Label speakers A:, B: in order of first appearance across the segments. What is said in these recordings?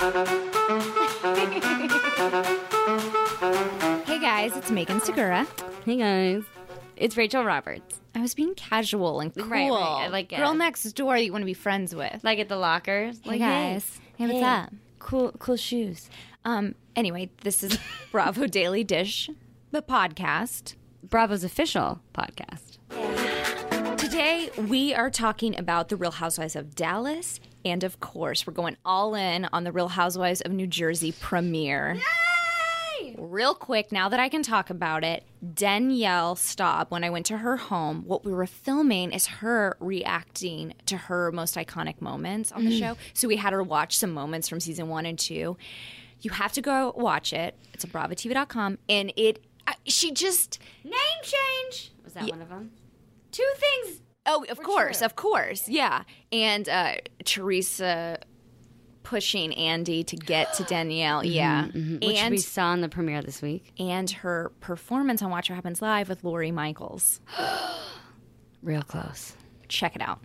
A: Hey guys, it's Megan Segura.
B: Hey guys, it's Rachel Roberts.
A: I was being casual and cool.
B: Right, I like it.
A: Girl next door that you want to be friends with.
B: Like at the lockers.
A: Hey guys. Hey, what's up?
B: Cool shoes.
A: Anyway, this is Bravo Daily Dish, the podcast.
B: Bravo's official podcast.
A: Today, we are talking about The Real Housewives of Dallas. And of course, we're going all in on The Real Housewives of New Jersey premiere. Yay! Real quick, now that I can talk about it, Danielle Staub, when I went to her home, what we were filming is her reacting to her most iconic moments on the show. So we had her watch some moments from season 1 and 2. You have to go watch it. It's at BravoTV.com. And she just...
B: Name change! Was that one of them?
A: 2 things... Oh, of course, yeah. And Teresa pushing Andy to get to Danielle, yeah.
B: Which we saw in the premiere this week.
A: And her performance on Watch What Happens Live with Lori Michaels.
B: Real close.
A: Check it out.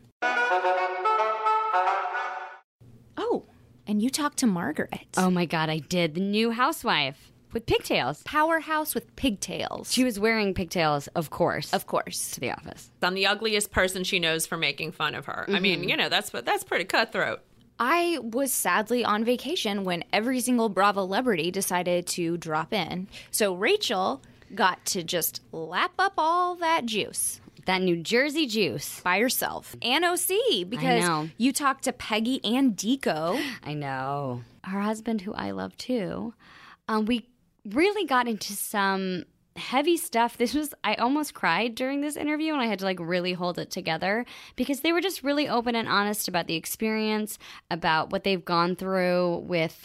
A: Oh, and you talked to Margaret.
B: Oh my God, I did. The new housewife. With pigtails.
A: Powerhouse with pigtails.
B: She was wearing pigtails, of course.
A: Of course.
B: To the office.
C: I'm the ugliest person she knows for making fun of her. I mean, that's pretty cutthroat.
A: I was sadly on vacation when every single Bravo celebrity decided to drop in. So Rachel got to just lap up all that juice.
B: That New Jersey juice.
A: By herself. And OC, because you talked to Peggy and Deco.
B: I know. Her husband, who I love too. We really got into some heavy stuff. I almost cried during this interview, and I had to really hold it together because they were just really open and honest about the experience, about what they've gone through with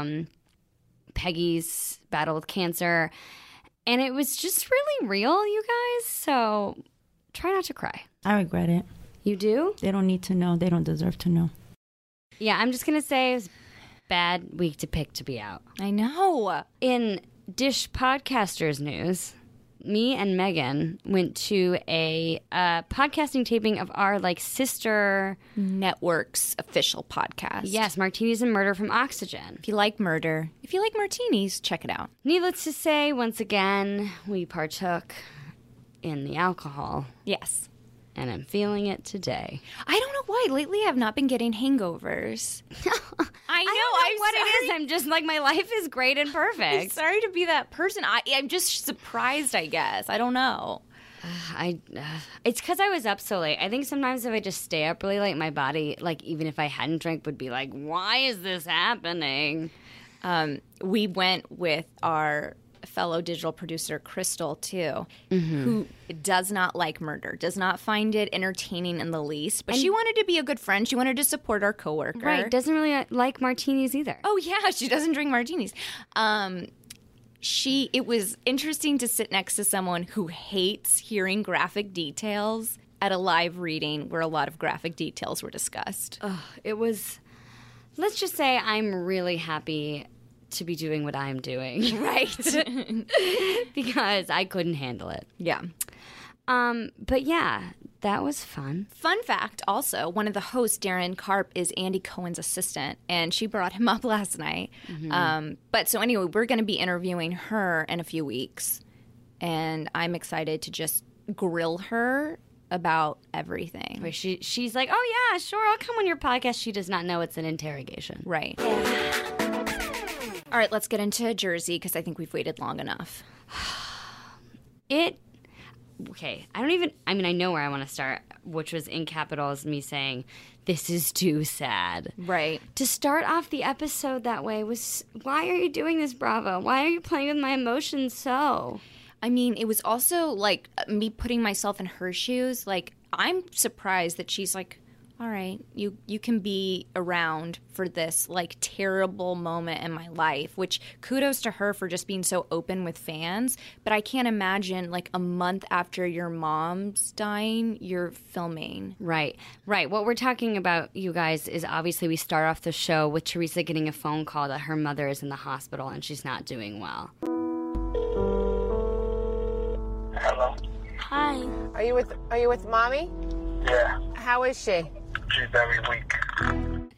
B: Peggy's battle with cancer. And it was just really real, you guys. So try not to cry.
D: I regret it.
B: You do?
D: They don't need to know. They don't deserve to know.
B: Yeah, I'm just going to say it was bad week to pick to be out.
A: I know.
B: In Dish Podcasters news, me and Megan went to a podcasting taping of our sister
A: network's official podcast.
B: Yes, Martinis and Murder from Oxygen.
A: If you like murder, if you like martinis, check it out.
B: Needless to say, once again, we partook in the alcohol.
A: Yes.
B: And I'm feeling it today.
A: I don't know why. Lately, I've not been getting hangovers. I know
B: what it is. I'm just my life is great and perfect.
A: I'm sorry to be that person. I'm just surprised, I guess. I don't know.
B: It's because I was up so late. I think sometimes if I just stay up really late, my body, even if I hadn't drank, would be like, why is this happening?
A: We went with our fellow digital producer Crystal too, who does not like murder, does not find it entertaining in the least, but she wanted to be a good friend. She wanted to support our coworker.
B: Right, doesn't really like martinis either.
A: Oh yeah, she doesn't drink martinis. It was interesting to sit next to someone who hates hearing graphic details at a live reading where a lot of graphic details were discussed.
B: It was, let's just say I'm really happy to be doing what I'm doing.
A: Right.
B: Because I couldn't handle it.
A: Yeah.
B: But yeah, that was fun.
A: Fun fact also, one of the hosts, Darren Karp, is Andy Cohen's assistant, and she brought him up last night. But so anyway, we're going to be interviewing her in a few weeks, and I'm excited to just grill her about everything.
B: Wait, she's like, oh yeah, sure, I'll come on your podcast. She does not know it's an interrogation.
A: Right. All right, let's get into Jersey because I think we've waited long enough.
B: Okay, I know where I want to start, which was in capitals, me saying, this is too sad.
A: Right.
B: To start off the episode that way was, why are you doing this, Bravo? Why are you playing with my emotions so?
A: I mean, it was also me putting myself in her shoes. I'm surprised that she's all right, you can be around for this terrible moment in my life, which kudos to her for just being so open with fans. But I can't imagine a month after your mom's dying, you're filming.
B: Right. What we're talking about, you guys, is obviously we start off the show with Teresa getting a phone call that her mother is in the hospital and she's not doing well.
E: Hello.
F: Hi.
G: Are you with mommy?
E: Yeah.
G: How is she?
E: She's very weak.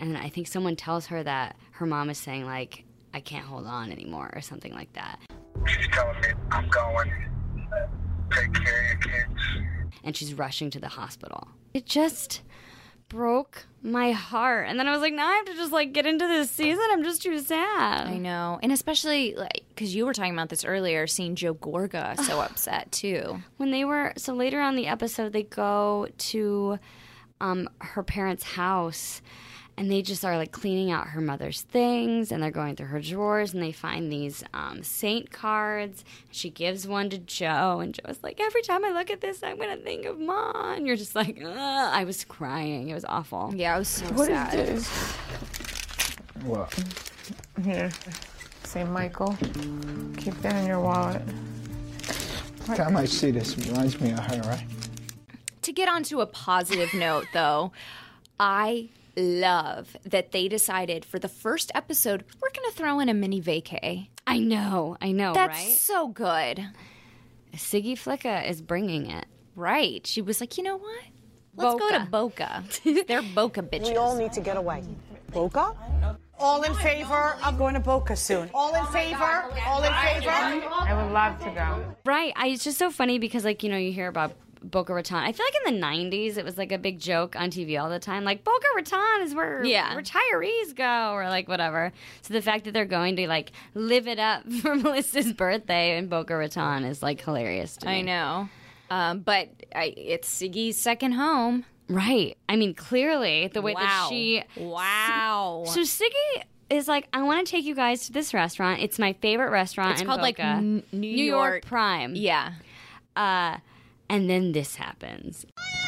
B: And I think someone tells her that her mom is saying, like, I can't hold on anymore or something like that.
E: She's telling me, I'm going. Take care of your kids.
B: And she's rushing to the hospital. It just broke my heart. And then I was like, now I have to just, like, get into this season. I'm just too sad.
A: I know. And especially, like, because you were talking about this earlier, seeing Joe Gorga so upset, too.
B: When they were, so later on the episode, they go to her parents' house, and they just are, like, cleaning out her mother's things, and they're going through her drawers, and they find these saint cards. She gives one to Joe, and Joe's like, every time I look at this, I'm going to think of Mom. And you're just like, ugh. I was crying. It was awful.
A: Yeah, I was so
F: What
A: sad.
F: is this?
E: What?
F: Here. St. Michael. Keep that in your wallet.
E: Every time I see this, it reminds me of her, right?
A: To get onto a positive note, though, I love that they decided for the first episode, we're going to throw in a mini vacay.
B: I know,
A: That's
B: right?
A: so good.
B: Siggy Flicka is bringing it.
A: Right. She was like, you know what? Let's go to Boca. They're Boca bitches.
G: We all need to get away. Boca? All in favor of going to Boca soon? All in favor? All in favor?
F: I would love to go.
B: Right. It's just so funny because, like, you know, you hear about Boca Raton. I feel like in the 90s, it was like a big joke on TV all the time. Like, Boca Raton is where retirees go or like whatever. So the fact that they're going to like live it up for Melissa's birthday in Boca Raton is like hilarious to me.
A: I know. But it's Siggy's second home.
B: Right. I mean, clearly, the way that she...
A: Wow.
B: So Siggy is like, I want to take you guys to this restaurant. It's my favorite restaurant
A: It's
B: in
A: called
B: Boca.
A: like New York
B: Prime.
A: Yeah.
B: And then this happens.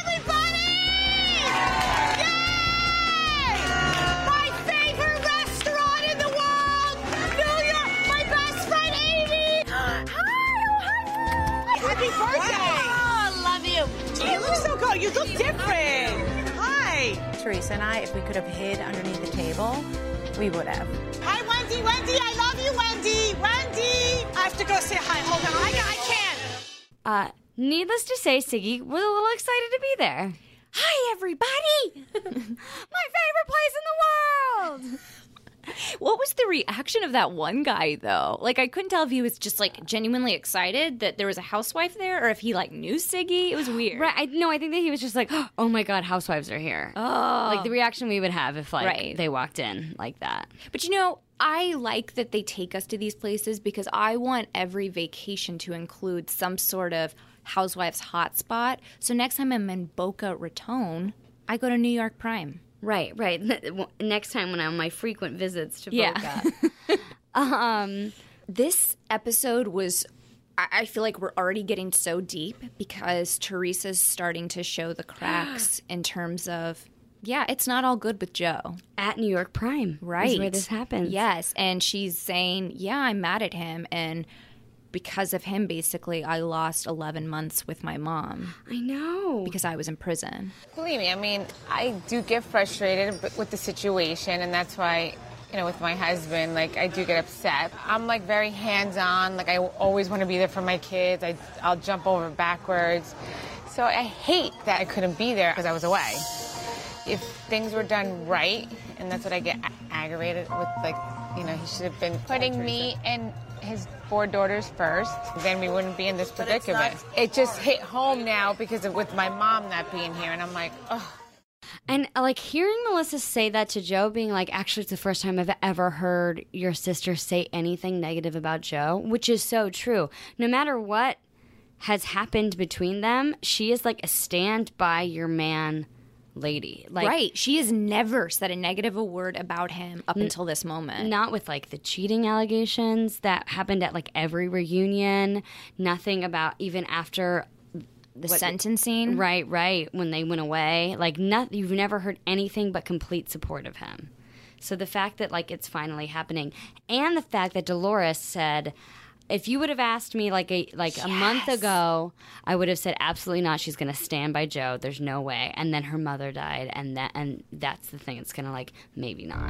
G: My favorite restaurant in the world! New York! My best friend, Amy! Hi! Happy birthday! Oh, love you. You look so good. You look different. Hi.
H: Teresa and I, if we could have hid underneath the table, we would have.
G: Hi, Wendy. Wendy, I love you, Wendy. Wendy! I have to go say hi. Hold on. I can't.
B: Needless to say, Siggy was a little excited to be there.
A: Hi, everybody.
B: My favorite place in the world!
A: What was the reaction of that one guy, though? Like, I couldn't tell if he was just, like, genuinely excited that there was a housewife there or if he, like, knew Siggy. It was weird.
B: Right. I think that he was just like, oh my God, housewives are here.
A: Oh.
B: Like the reaction we would have if, like,
A: Right.
B: they walked in like that.
A: But, you know, I like that they take us to these places because I want every vacation to include some sort of housewives hotspot. So next time I'm in Boca Raton, I go to New York Prime.
B: Right. Next time when I'm on my frequent visits to
A: Yeah.
B: Boca.
A: This episode was, I feel like we're already getting so deep because Teresa's starting to show the cracks in terms of, yeah, it's not all good with Joe.
B: At New York Prime.
A: Right.
B: Is where this happens.
A: Yes. And she's saying, yeah, I'm mad at him. And because of him, basically, I lost 11 months with my mom
B: I know.
A: because I was in prison.
F: Believe me, I mean, I do get frustrated with the situation, and that's why, you know, with my husband, like, I do get upset. I'm, like, very hands-on. Like, I always want to be there for my kids. I'll jump over backwards. So I hate that I couldn't be there because I was away. If things were done right, and that's what I get aggravated with, like, you know, he should have been putting me and his 4 daughters first, then we wouldn't be in this predicament. It just hit home now because of with my mom not being here, and I'm like, oh.
B: And, like, hearing Melissa say that to Joe, being like, actually, it's the first time I've ever heard your sister say anything negative about Joe, which is so true. No matter what has happened between them, she is, like, a stand-by-your-man lady. Like,
A: Right. She has never said a negative word about him up until this moment.
B: not with, like, the cheating allegations that happened at, like, every reunion. Nothing about even after
A: The sentencing.
B: Right, when they went away. Like, you've never heard anything but complete support of him. So the fact that, like, it's finally happening, and the fact that Dolores said, if you would have asked me like a month ago, I would have said absolutely not. She's going to stand by Joe. There's no way. And then her mother died, and that's the thing. It's going to, like, maybe not.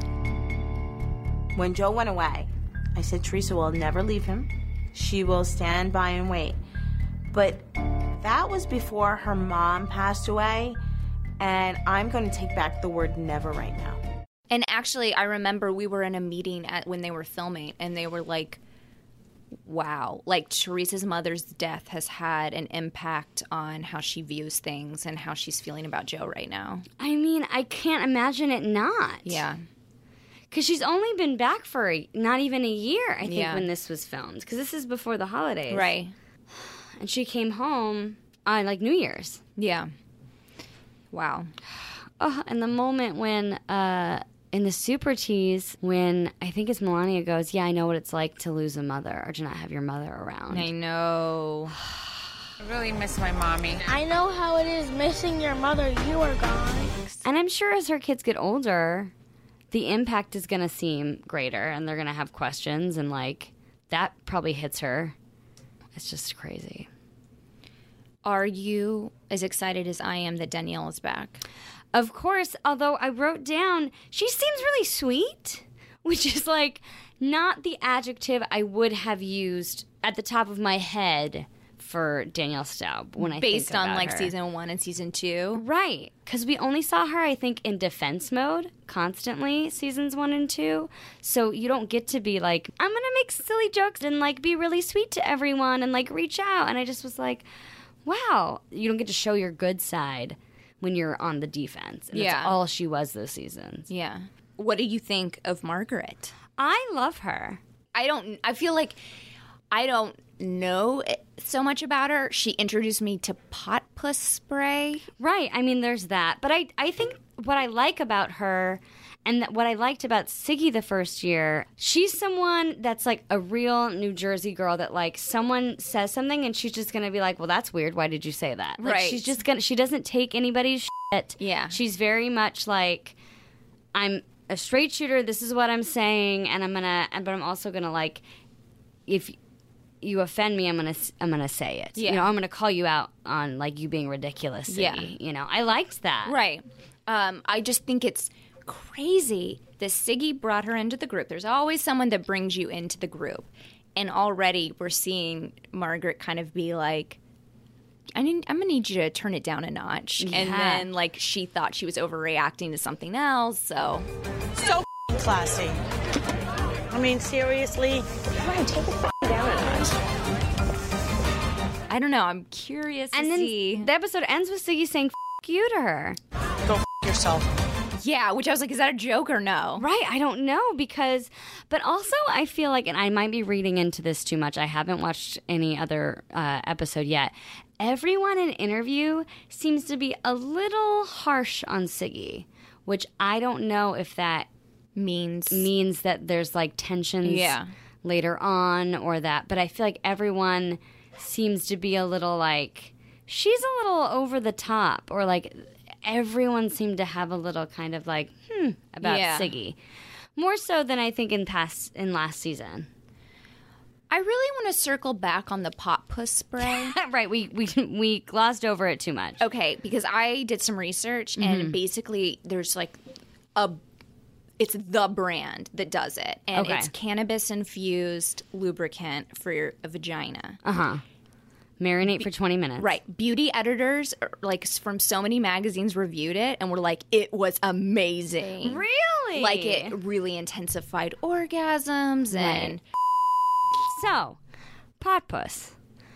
H: When Joe went away, I said Teresa will never leave him. She will stand by and wait. But that was before her mom passed away, and I'm going to take back the word never right now.
A: And actually, I remember we were in a meeting when they were filming, and they were like, wow, like Teresa's mother's death has had an impact on how she views things and how she's feeling about Joe right now.
B: I mean, I can't imagine it not.
A: Yeah.
B: Because she's only been back for not even a year, I think,
A: Yeah.
B: when this was filmed. Because this is before the holidays.
A: Right.
B: And she came home on, like, New Year's.
A: Yeah. Wow.
B: Oh, and the moment when, in the Super Tease, when I think it's Melania goes, yeah, I know what it's like to lose a mother or to not have your mother around.
A: I know.
F: I really miss my mommy.
G: I know how it is missing your mother. You are gone.
B: And I'm sure as her kids get older, the impact is going to seem greater and they're going to have questions, and, like, that probably hits her. It's just crazy.
A: Are you as excited as I am that Danielle is back?
B: Of course, although I wrote down, she seems really sweet, which is, like, not the adjective I would have used at the top of my head for Danielle Staub when I
A: Based
B: think about
A: on, like,
B: her.
A: season 1 and season 2?
B: Right, because we only saw her, I think, in defense mode constantly, seasons 1 and 2. So you don't get to be like, I'm going to make silly jokes and, like, be really sweet to everyone and, like, reach out. And I just was like, wow, you don't get to show your good side when you're on the defense. And
A: Yeah.
B: that's all she was those seasons.
A: Yeah. What do you think of Margaret?
B: I love her.
A: I feel like I don't know so much about her. She introduced me to pot puss spray.
B: Right, I mean, there's that. But I think what I like about her, and what I liked about Siggy the first year, she's someone that's like a real New Jersey girl that, like, someone says something and she's just gonna be like, well, that's weird, why did you say that? Like,
A: Right.
B: she's just gonna, she doesn't take anybody's shit.
A: Yeah.
B: She's very much like, I'm a straight shooter, this is what I'm saying, and but I'm also gonna, like, if you offend me, I'm gonna say it.
A: Yeah.
B: You know, I'm gonna call you out on, like, you being ridiculous. Siggy.
A: Yeah.
B: You know, I liked that.
A: Right. I just think it's crazy that Siggy brought her into the group. There's always someone that brings you into the group. And already we're seeing Margaret kind of be like, I'm going to need you to turn it down a notch. And
B: Yeah.
A: then, like, she thought she was overreacting to something else. So,
I: So classy. I mean, seriously.
A: I don't know. I'm curious
B: And
A: to
B: then
A: see.
B: the episode ends with Siggy saying, F you to her.
I: Go yourself.
A: Yeah, which I was like, is that a joke or no?
B: Right, I don't know but also I feel like, and I might be reading into this too much, I haven't watched any other episode yet. Everyone in interview seems to be a little harsh on Siggy, which I don't know if that
A: Means
B: that there's, like, tensions later on or that, but I feel like everyone seems to be a little like, she's a little over the top, or like everyone seemed to have a little kind of like, about
A: Yeah.
B: Siggy. More so than I think in last season.
A: I really want to circle back on the pot puss spray.
B: Right, we glossed over it too much.
A: Okay, because I did some research and basically there's like it's the brand that does it. And
B: Okay.
A: it's cannabis infused lubricant for your vagina.
B: Marinate for 20 minutes.
A: Right. Beauty editors like from so many magazines reviewed it and were like, it was amazing.
B: Really?
A: Like it really intensified orgasms and
B: So, pot puss.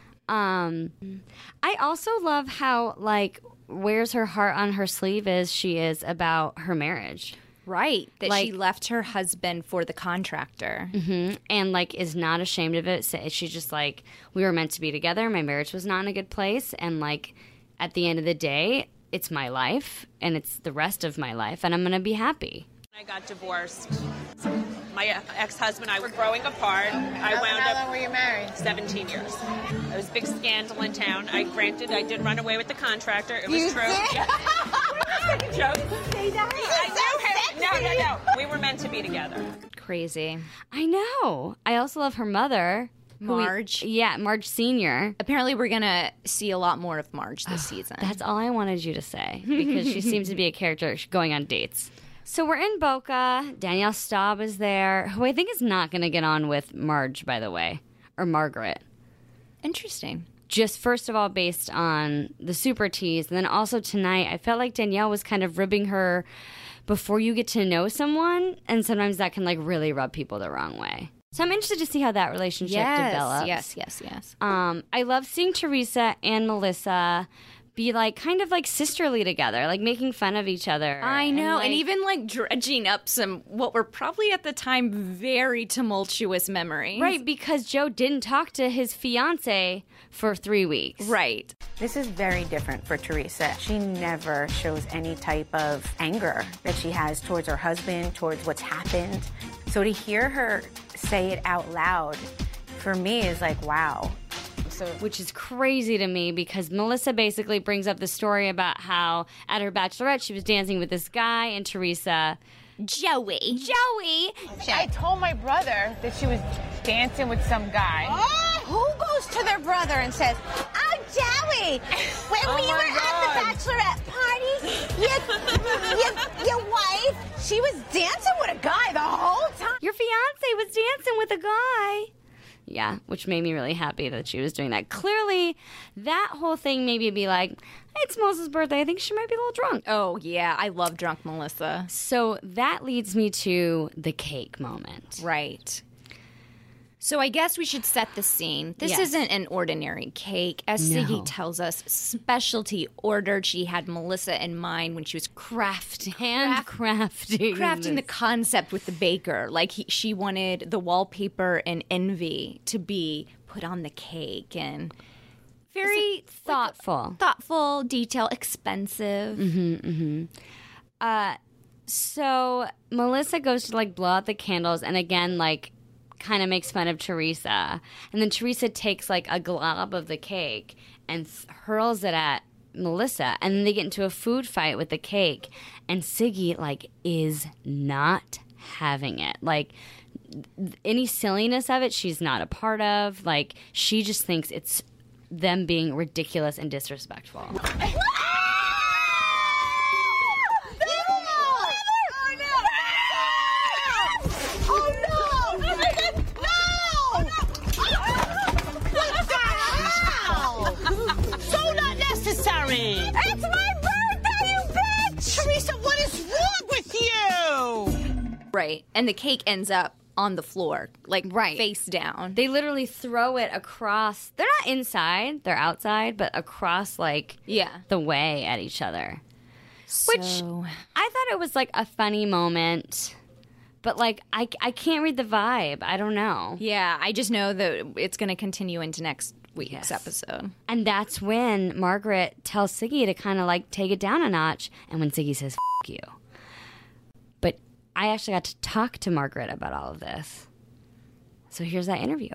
B: I also love how, like, wears her heart on her sleeve as she is about her marriage.
A: right. That
B: Like-
A: she left her husband for the contractor.
B: And, like, is not ashamed of it. She's just like, we were meant to be together. My marriage was not in a good place. And, like, at the end of the day, it's my life and it's the rest of my life. And I'm going to be happy.
C: I got divorced. My ex-husband and I were growing apart. I wound
F: How
C: up
F: long were you married?
C: 17 years. It was a big scandal in town. I did run away with the contractor. It was
F: You
C: true.
F: did?
C: Yeah. Joke. I do. No. We were meant to be together.
A: Crazy.
B: I know. I also love her mother. who we-
A: Marge.
B: Marge Sr.
A: Apparently, we're going to see a lot more of Marge this season.
B: That's all I wanted you to say, because she seems to be a character going on dates. So we're in Boca. Danielle Staub is there, who I think is not going to get on with Marge, by the way, or Margaret.
A: interesting.
B: Just first of all, based on the Super Tease, and then also tonight, I felt like Danielle was kind of ribbing her before you get to know someone, and sometimes that can like really rub people the wrong way. So I'm interested to see how that relationship develops.
A: Yes.
B: I love seeing Teresa and Melissa be like kind of like sisterly together, like making fun of each other.
A: I know,
B: like,
A: and even like dredging up some what were probably at the time very tumultuous memories.
B: right, because Joe didn't talk to his fiance for 3 weeks.
A: Right.
J: This is very different for Teresa. She never shows any type of anger that she has towards her husband, towards what's happened. So to hear her say it out loud, for me, is like, wow.
B: Which is crazy to me because Melissa basically brings up the story about how at her bachelorette she was dancing with this guy and Teresa.
A: Joey.
F: I told my brother that she was dancing with some guy.
G: Oh, who goes to their brother and says, "Oh, Joey, when we were at the bachelorette party, your wife, she was dancing with a guy the whole time."
B: Your fiance was dancing with a guy. Yeah, which made me really happy that she was doing that. Clearly, that whole thing made me be like, it's Melissa's birthday. I think she might be a little drunk.
A: Oh, yeah. I love drunk Melissa.
B: So that leads me to the cake moment.
A: Right. So I guess we should set the scene. This isn't an ordinary cake. As Siggy tells us, specialty ordered. She had Melissa in mind when she was
B: Crafting
A: the concept with the baker. Like she wanted the wallpaper and Envy to be put on the cake and very thoughtful, detail, expensive.
B: So Melissa goes to like blow out the candles and again like kind of makes fun of Teresa. And then Teresa takes like a glob of the cake and hurls it at Melissa. And then they get into a food fight with the cake. And Siggy like is not having it. Like any silliness of it, she's not a part of. Like she just thinks it's them being ridiculous and disrespectful.
G: It's my birthday, you bitch! Teresa, what is wrong with you?
A: Right. And the cake ends up on the floor, like face down.
B: They literally throw it across. They're not inside, they're outside, but across like the way at each other. Which I thought it was like a funny moment. But, like, I can't read the vibe. I don't know.
A: Yeah, I just know that it's going to continue into next week's episode.
B: And that's when Margaret tells Siggy to kind of, like, take it down a notch. And when Siggy says, F you. But I actually got to talk to Margaret about all of this. So here's that interview.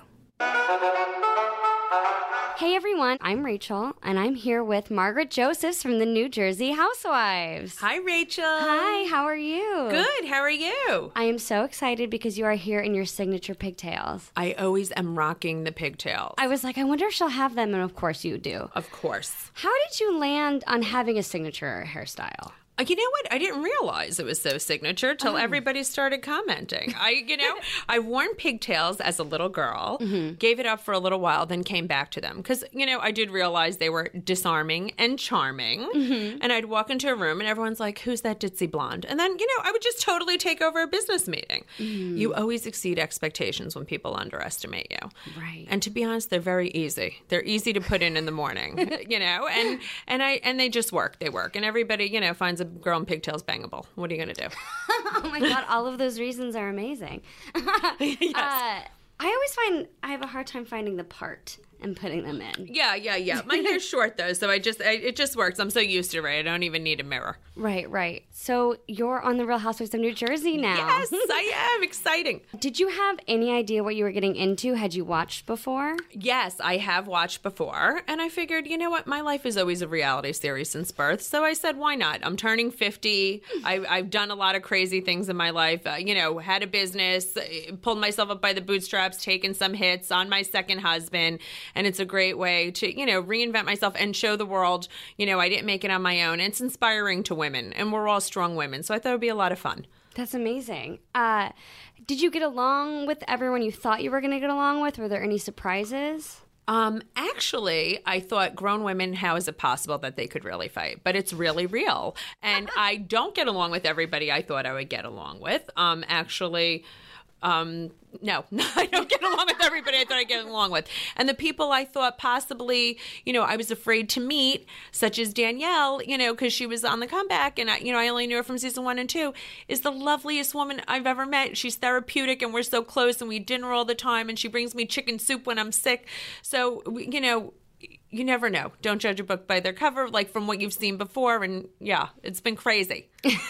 B: Hey everyone, I'm Rachel, and I'm here with Margaret Josephs from the New Jersey Housewives.
C: Hi, Rachel.
B: Hi, how are you?
C: Good, how are you?
B: I am so excited because you are here in your signature pigtails.
C: I always am rocking the pigtails.
B: I was like, I wonder if she'll have them, and of course you do.
C: Of course.
B: How did you land on having a signature hairstyle?
C: You know what? I didn't realize it was so signature till everybody started commenting. I've worn pigtails as a little girl, gave it up for a little while, then came back to them. Because, I did realize they were disarming and charming. And I'd walk into a room and everyone's like, who's that ditzy blonde? And then, I would just totally take over a business meeting. You always exceed expectations when people underestimate you.
B: Right.
C: And to be honest, they're very easy. They're easy to put in the morning, and they just work. They work. And everybody, finds a girl in pigtails bangable. What are you going to do?
B: Oh my God, all of those reasons are amazing.
C: Yes.
B: I always find I have a hard time finding the part and putting them in.
C: Yeah. My hair's short though, so it just works. I'm so used to it. I don't even need a mirror.
B: Right. So you're on the Real Housewives of New Jersey now.
C: Yes, I am. Exciting.
B: Did you have any idea what you were getting into? Had you watched before?
C: Yes, I have watched before, and I figured, you know what? My life is always a reality series since birth, so I said, why not? I'm turning 50. I've done a lot of crazy things in my life. Had a business, pulled myself up by the bootstraps, taken some hits on my second husband. And it's a great way to, reinvent myself and show the world, I didn't make it on my own. It's inspiring to women, and we're all strong women. So I thought it would be a lot of fun.
B: That's amazing. Did you get along with everyone you thought you were going to get along with? Were there any surprises?
C: Actually, I thought grown women, how is it possible that they could really fight? But it's really real. And I don't get along with everybody I thought I would get along with. No, I don't get along with everybody I thought I'd get along with. And the people I thought possibly, I was afraid to meet, such as Danielle, because she was on the comeback and I only knew her from season 1 and 2, is the loveliest woman I've ever met. She's therapeutic and we're so close and we eat dinner all the time and she brings me chicken soup when I'm sick. So, you never know. Don't judge a book by their cover, like from what you've seen before. And yeah, it's been crazy.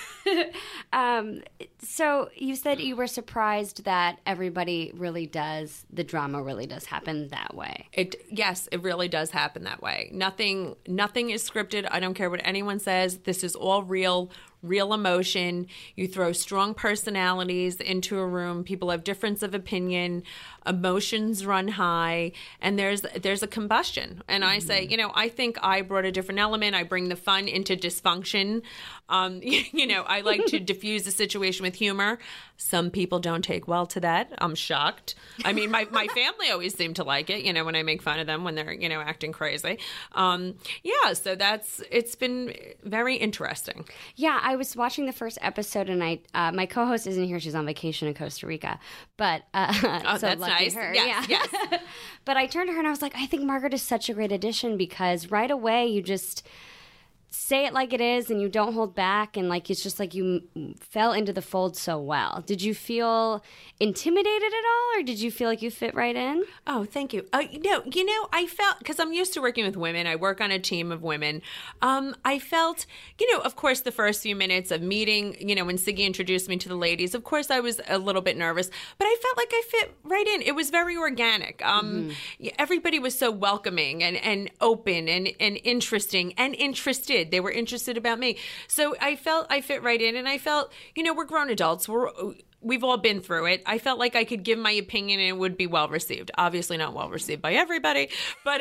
B: So you said you were surprised that everybody really does, the drama really does happen that way.
C: Yes, it really does happen that way. Nothing is scripted. I don't care what anyone says. This is all real emotion. You throw strong personalities into a room. People have difference of opinion. Emotions run high, and there's a combustion. And I say, I think I brought a different element. I bring the fun into dysfunction. I like to diffuse the situation with humor. Some people don't take well to that. I'm shocked. I mean, my family always seem to like it, when I make fun of them when they're, acting crazy. So it's been very interesting.
B: Yeah, I was watching the first episode and my co-host isn't here. She's on vacation in Costa Rica. But
C: so that's nice.
B: Her.
C: Yes,
B: yeah.
C: Yes.
B: But I turned to her and I was like, I think Margaret is such a great addition because right away you just say it like it is and you don't hold back, and like it's just like you fell into the fold so well. Did you feel intimidated at all, or did you feel like you fit right in?
C: Oh, thank you. I felt, because I'm used to working with women, I work on a team of women. I felt, of course, the first few minutes of meeting, when Siggy introduced me to the ladies, of course I was a little bit nervous, but I felt like I fit right in. It was very organic. Everybody was so welcoming and open and interesting and interested. They were interested about me. So I felt I fit right in, and I felt, we're grown adults. We've all been through it. I felt like I could give my opinion and it would be well received. Obviously not well received by everybody, but,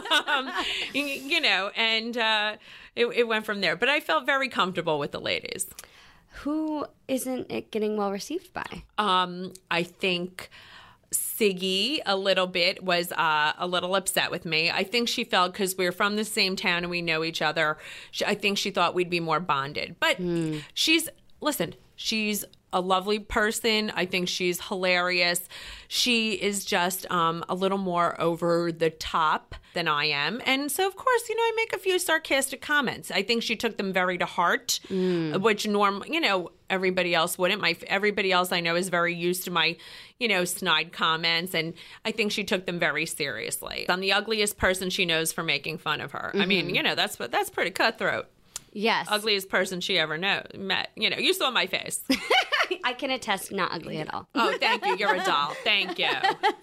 C: it went from there. But I felt very comfortable with the ladies.
B: Who isn't it getting well received by?
C: I think Siggy a little bit was a little upset with me. I think she felt because we're from the same town and we know each other, I think she thought we'd be more bonded. But she's a lovely person. I think she's hilarious. She is just a little more over the top than I am. And so, of course, I make a few sarcastic comments. I think she took them very to heart, which everybody else wouldn't. Everybody else I know is very used to my, snide comments. And I think she took them very seriously. I'm the ugliest person she knows for making fun of her. I mean, that's pretty cutthroat.
B: Yes.
C: Ugliest person she ever met. You saw my face.
B: I can attest, not ugly at all.
C: Oh, thank you. You're a doll. Thank you.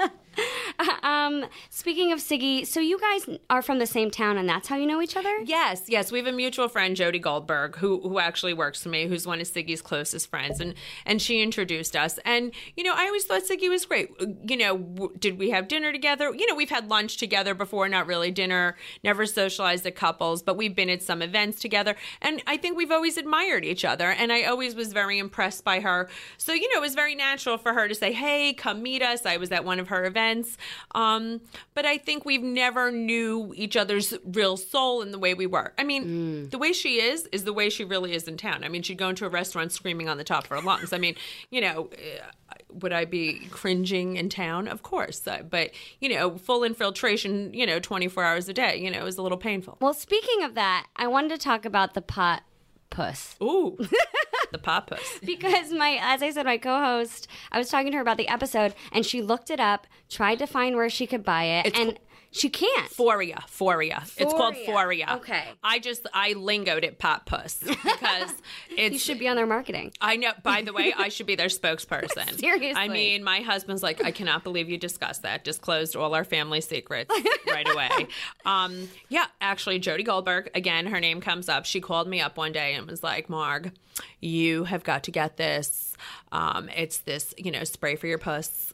B: Speaking of Siggy, so you guys are from the same town and that's how you know each other?
C: Yes. We have a mutual friend, Jody Goldberg, who actually works for me, who's one of Siggy's closest friends. And she introduced us. And, I always thought Siggy was great. Did we have dinner together? We've had lunch together before, not really dinner, never socialized as couples, but we've been at some events together. And I think we've always admired each other. And I always was very impressed by her. So, it was very natural for her to say, hey, come meet us. I was at one of her events. But I think we've never knew each other's real soul in the way we were. I mean, the way she is the way she really is in town. I mean, she'd go into a restaurant screaming on the top of her lungs. I mean, would I be cringing in town? Of course. But, full infiltration, 24 hours a day, it was a little painful.
B: Well, speaking of that, I wanted to talk about the pot puss.
C: Ooh. The pot puss.
B: Because as I said, my co-host, I was talking to her about the episode, and she looked it up, tried to find where she could buy it, and she can't.
C: Foria. It's called Foria.
B: Okay.
C: I lingoed it pot puss because it's...
B: You should be on their marketing.
C: I know. By the way, I should be their spokesperson.
B: Seriously.
C: I mean, my husband's like, I cannot believe you discussed that. Disclosed all our family secrets right away. Actually, Jody Goldberg, again, her name comes up. She called me up one day and was like, Marg, you have got to get this. It's this, spray for your puss,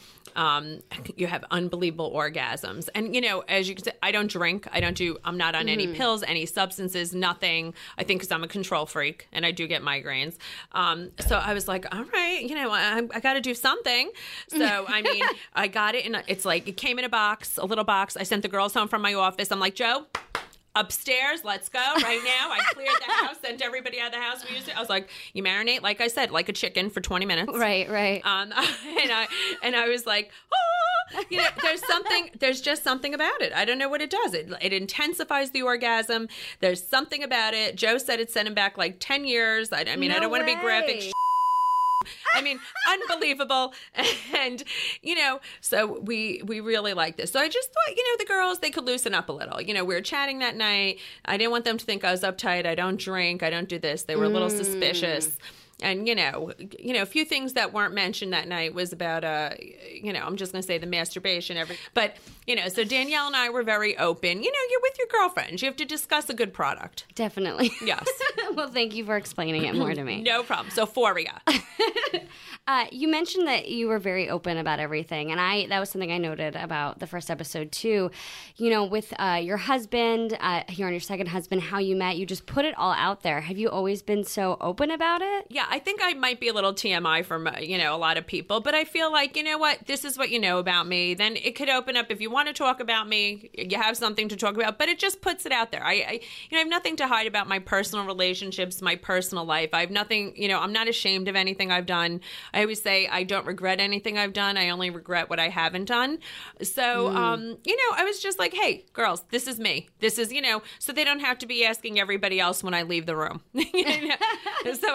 C: you have unbelievable orgasms. And, as you can say, I don't drink. I'm not on any pills, any substances, nothing. I think because I'm a control freak and I do get migraines. So I was like, all right, I got to do something. So, I got it. And it's like, it came in a little box. I sent the girls home from my office. I'm like, Joe, upstairs, let's go right now. I cleared the house, sent everybody out of the house. We used it. I was like, you marinate, like I said, like a chicken for 20 minutes.
B: Right.
C: And I was like, there's just something about it. I don't know what it does. It intensifies the orgasm. There's something about it. Joe said it sent him back like 10 years. I don't want to be graphic. Unbelievable. And, so we really like this. So I just thought, the girls, they could loosen up a little. We were chatting that night. I didn't want them to think I was uptight. I don't drink. I don't do this. They were a little suspicious. And, a few things that weren't mentioned that night was about, I'm just going to say the masturbation. But, so Danielle and I were very open. You're with your girlfriends. You have to discuss a good product.
B: Definitely.
C: Yes.
B: Well, thank you for explaining it more to me.
C: No problem. So, Euphoria.
B: You mentioned that you were very open about everything, and that was something I noted about the first episode too. With your husband, you're on your second husband, how you met, you just put it all out there. Have you always been so open about it?
C: Yeah, I think I might be a little TMI from a lot of people, but I feel like this is what you know about me. Then it could open up if you want to talk about me. You have something to talk about, but it just puts it out there. I have nothing to hide about my personal relationships, my personal life. I have nothing. I'm not ashamed of anything I've done. I always say I don't regret anything I've done. I only regret what I haven't done. So, I was just like, hey, girls, this is me. This is, so they don't have to be asking everybody else when I leave the room. So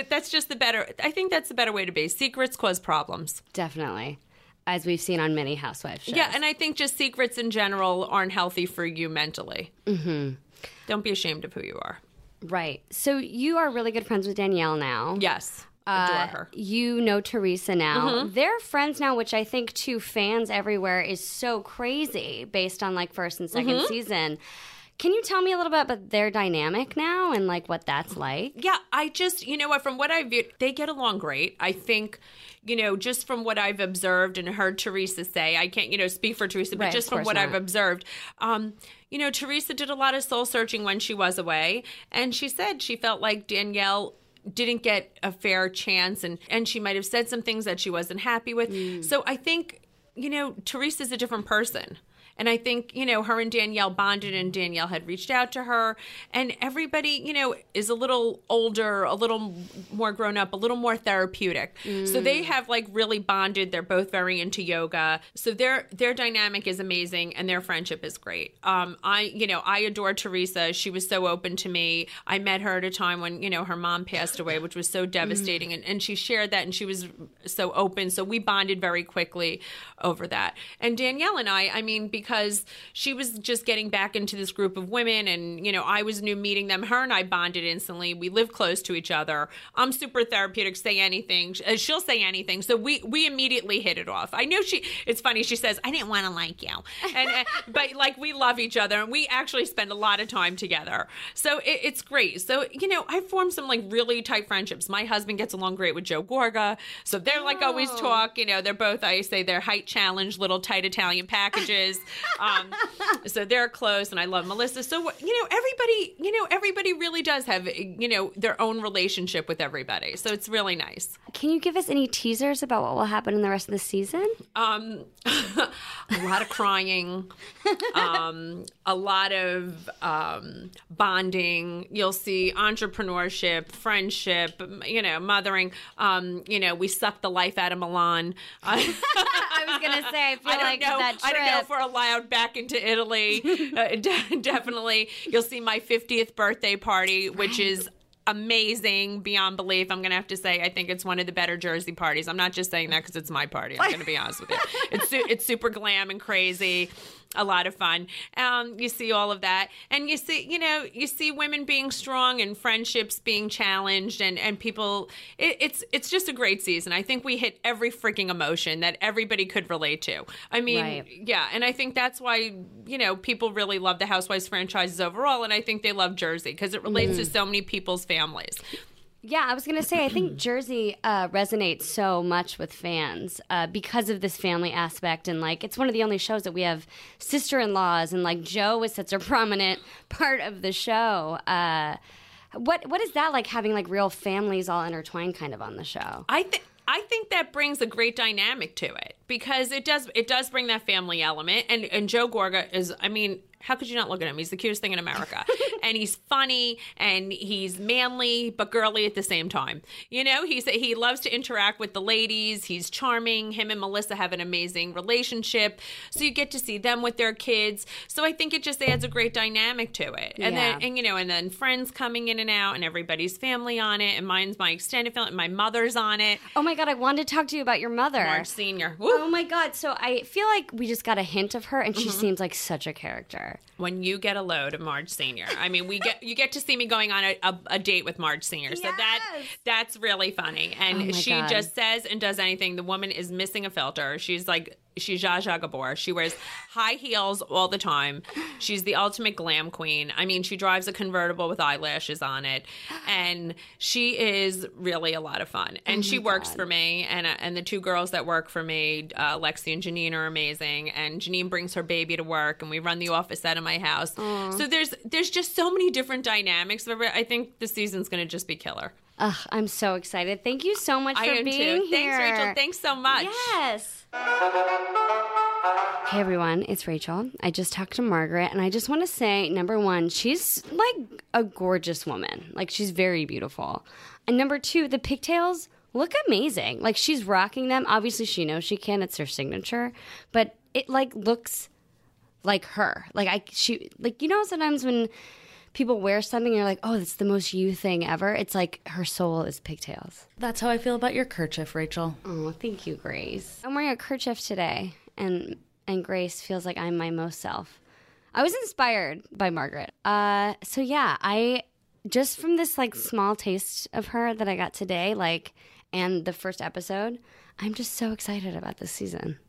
C: I think that's the better way to be. Secrets cause problems.
B: Definitely. As we've seen on many housewives shows.
C: Yeah, and I think just secrets in general aren't healthy for you mentally. Mm-hmm. Don't be ashamed of who you are.
B: Right. So you are really good friends with Danielle now.
C: Yes. Adore her.
B: You know Teresa now.
C: Mm-hmm.
B: They're friends now, which I think to fans everywhere is so crazy based on like first and second season. Can you tell me a little bit about their dynamic now and like what that's like?
C: Yeah, I just, from what I've viewed, they get along great. I think, just from what I've observed and heard Teresa say, I can't, speak for Teresa, but just from what I've observed, Teresa did a lot of soul searching when she was away. And she said she felt like Danielle didn't get a fair chance and she might have said some things that she wasn't happy with. So I think, Teresa's a different person. And I think, her and Danielle bonded and Danielle had reached out to her. And everybody, is a little older, a little more grown up, a little more therapeutic. So they have like really bonded. They're both very into yoga. So their dynamic is amazing and their friendship is great. I adore Teresa. She was so open to me. I met her at a time when, her mom passed away, which was so devastating. And she shared that and she was so open. So we bonded very quickly over that. And Danielle and I because she was just getting back into this group of women and, I was new meeting them. Her and I bonded instantly. We live close to each other. I'm super therapeutic, say anything. She'll say anything. So we immediately hit it off. I knew it's funny. She says, I didn't want to like you. But like we love each other and we actually spend a lot of time together. So it's great. So, I formed some like really tight friendships. My husband gets along great with Joe Gorga. So they're like always talk, they're both, I say they're height challenge, little tight Italian packages. So they're close and I love Melissa. So, everybody really does have, their own relationship with everybody. So it's really nice.
B: Can you give us any teasers about what will happen in the rest of the season?
C: A lot of crying, a lot of bonding. You'll see entrepreneurship, friendship, mothering. We suck the life out of Milan.
B: I was going to say, that trip.
C: I don't know if we're allowed back into Italy. Definitely. You'll see my 50th birthday party, which is amazing beyond belief. I'm going to have to say, I think it's one of the better Jersey parties. I'm not just saying that because it's my party. I'm going to be honest with you. It's super glam and crazy. A lot of fun. You see all of that. And you see women being strong and friendships being challenged and people, it's just a great season. I think we hit every freaking emotion that everybody could relate to. Yeah. And I think that's why, people really love the Housewives franchises overall. And I think they love Jersey because it relates to so many people's families.
B: Yeah, I was going to say, I think Jersey resonates so much with fans because of this family aspect. And, like, it's one of the only shows that we have sister-in-laws. And, like, Joe is such a prominent part of the show. What is that like, having, like, real families all intertwined kind of on the show?
C: I think that brings a great dynamic to it because it does bring that family element. And Joe Gorga is, I mean, how could you not look at him? He's the cutest thing in America. And he's funny and he's manly but girly at the same time. You know, he loves to interact with the ladies. He's charming. Him and Melissa have an amazing relationship. So you get to see them with their kids. So I think it just adds a great dynamic to it. And then friends coming in and out and everybody's family on it. And mine's my extended family. My mother's on it.
B: Oh my God, I wanted to talk to you about your mother.
C: Marge Sr. Woo.
B: Oh my God. So I feel like we just got a hint of her and she seems like such a character.
C: When you get a load of Marge Sr. I mean, you get to see me going on a date with Marge Sr. So that's really funny. And she just says and does anything. The woman is missing a filter. She's Zsa Zsa Gabor. She wears high heels all the time. She's the ultimate glam queen. I mean, she drives a convertible with eyelashes on it. And she is really a lot of fun. And she works for me. And the two girls that work for me, Lexi and Janine, are amazing. And Janine brings her baby to work. And we run the office out of my house. So there's just so many different dynamics. I think the season's going to just be killer.
B: Ugh, I'm so excited. Thank you so much for being here.
C: Thanks, Rachel. Thanks so much.
B: Yes. Hey, everyone. It's Rachel. I just talked to Margaret, and I just want to say, number one, she's like a gorgeous woman. Like, she's very beautiful. And number two, the pigtails look amazing. Like, she's rocking them. Obviously, she knows she can. It's her signature. But it, like, looks like her. Sometimes when people wear something and you're like, oh, that's the most you thing ever. It's like her soul is pigtails.
K: That's how I feel about your kerchief, Rachel.
B: Oh, thank you, Grace. I'm wearing a kerchief today, and Grace feels like I'm my most self. I was inspired by Margaret. So yeah, I just from this like small taste of her that I got today, like, and the first episode, I'm just so excited about this season.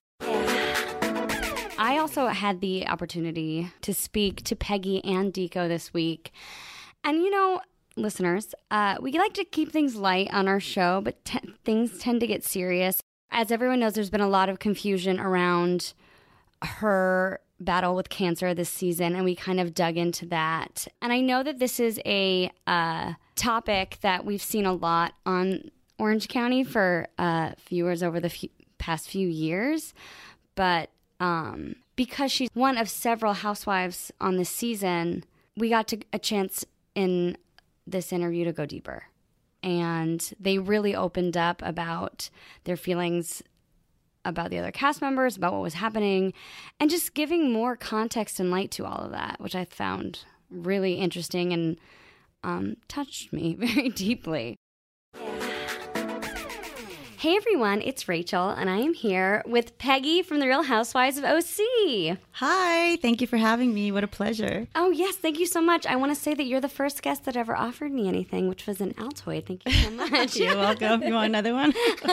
B: I also had the opportunity to speak to Peggy and Deco this week. And, listeners, we like to keep things light on our show, but things tend to get serious. As everyone knows, there's been a lot of confusion around her battle with cancer this season, and we kind of dug into that. And I know that this is a topic that we've seen a lot on Orange County for viewers over the past few years, but because she's one of several housewives on this season, we got a chance in this interview to go deeper. And they really opened up about their feelings about the other cast members, about what was happening, and just giving more context and light to all of that, which I found really interesting and touched me very deeply. Hey everyone, it's Rachel, and I am here with Peggy from The Real Housewives of OC.
D: Hi, thank you for having me. What a pleasure.
B: Oh yes, thank you so much. I want to say that you're the first guest that ever offered me anything, which was an Altoid. Thank you so much.
D: You're welcome. You want another one?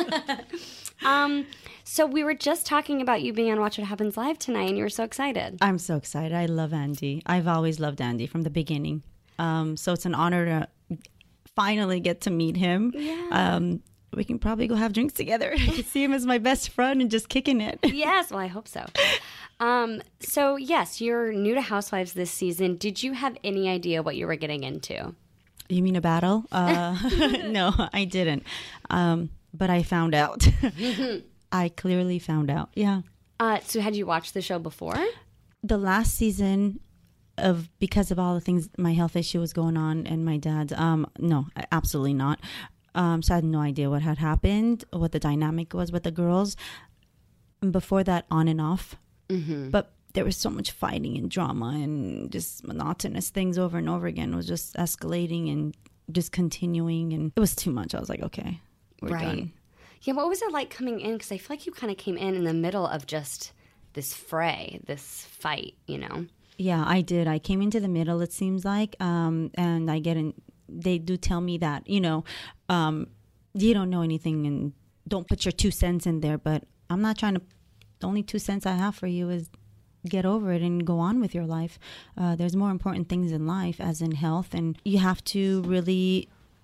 B: So we were just talking about you being on Watch What Happens Live tonight, and you were so excited.
D: I'm so excited. I love Andy. I've always loved Andy from the beginning. So it's an honor to finally get to meet him.
B: Yeah.
D: We can probably go have drinks together. I can see him as my best friend and just kicking it.
B: Yes, well, I hope so. So, yes, you're new to Housewives this season. Did you have any idea what you were getting into?
D: You mean a battle? No, I didn't. But I found out. I clearly found out, yeah.
B: So had you watched the show before?
D: The last season, because of all the things, my health issue was going on and my dad's, no, absolutely not. So I had no idea what had happened, what the dynamic was with the girls. And before that, on and off. Mm-hmm. But there was so much fighting and drama and just monotonous things over and over again. It was just escalating and just continuing. And it was too much. I was like, okay, we're done.
B: Yeah, what was it like coming in? Because I feel like you kind of came in the middle of just this fray, this fight,
D: Yeah, I did. I came into the middle, it seems like. And I get in. They do tell me that, you don't know anything and don't put your 2 cents in there. But I'm not trying to. The only 2 cents I have for you is get over it and go on with your life. There's more important things in life, as in health. And you have to really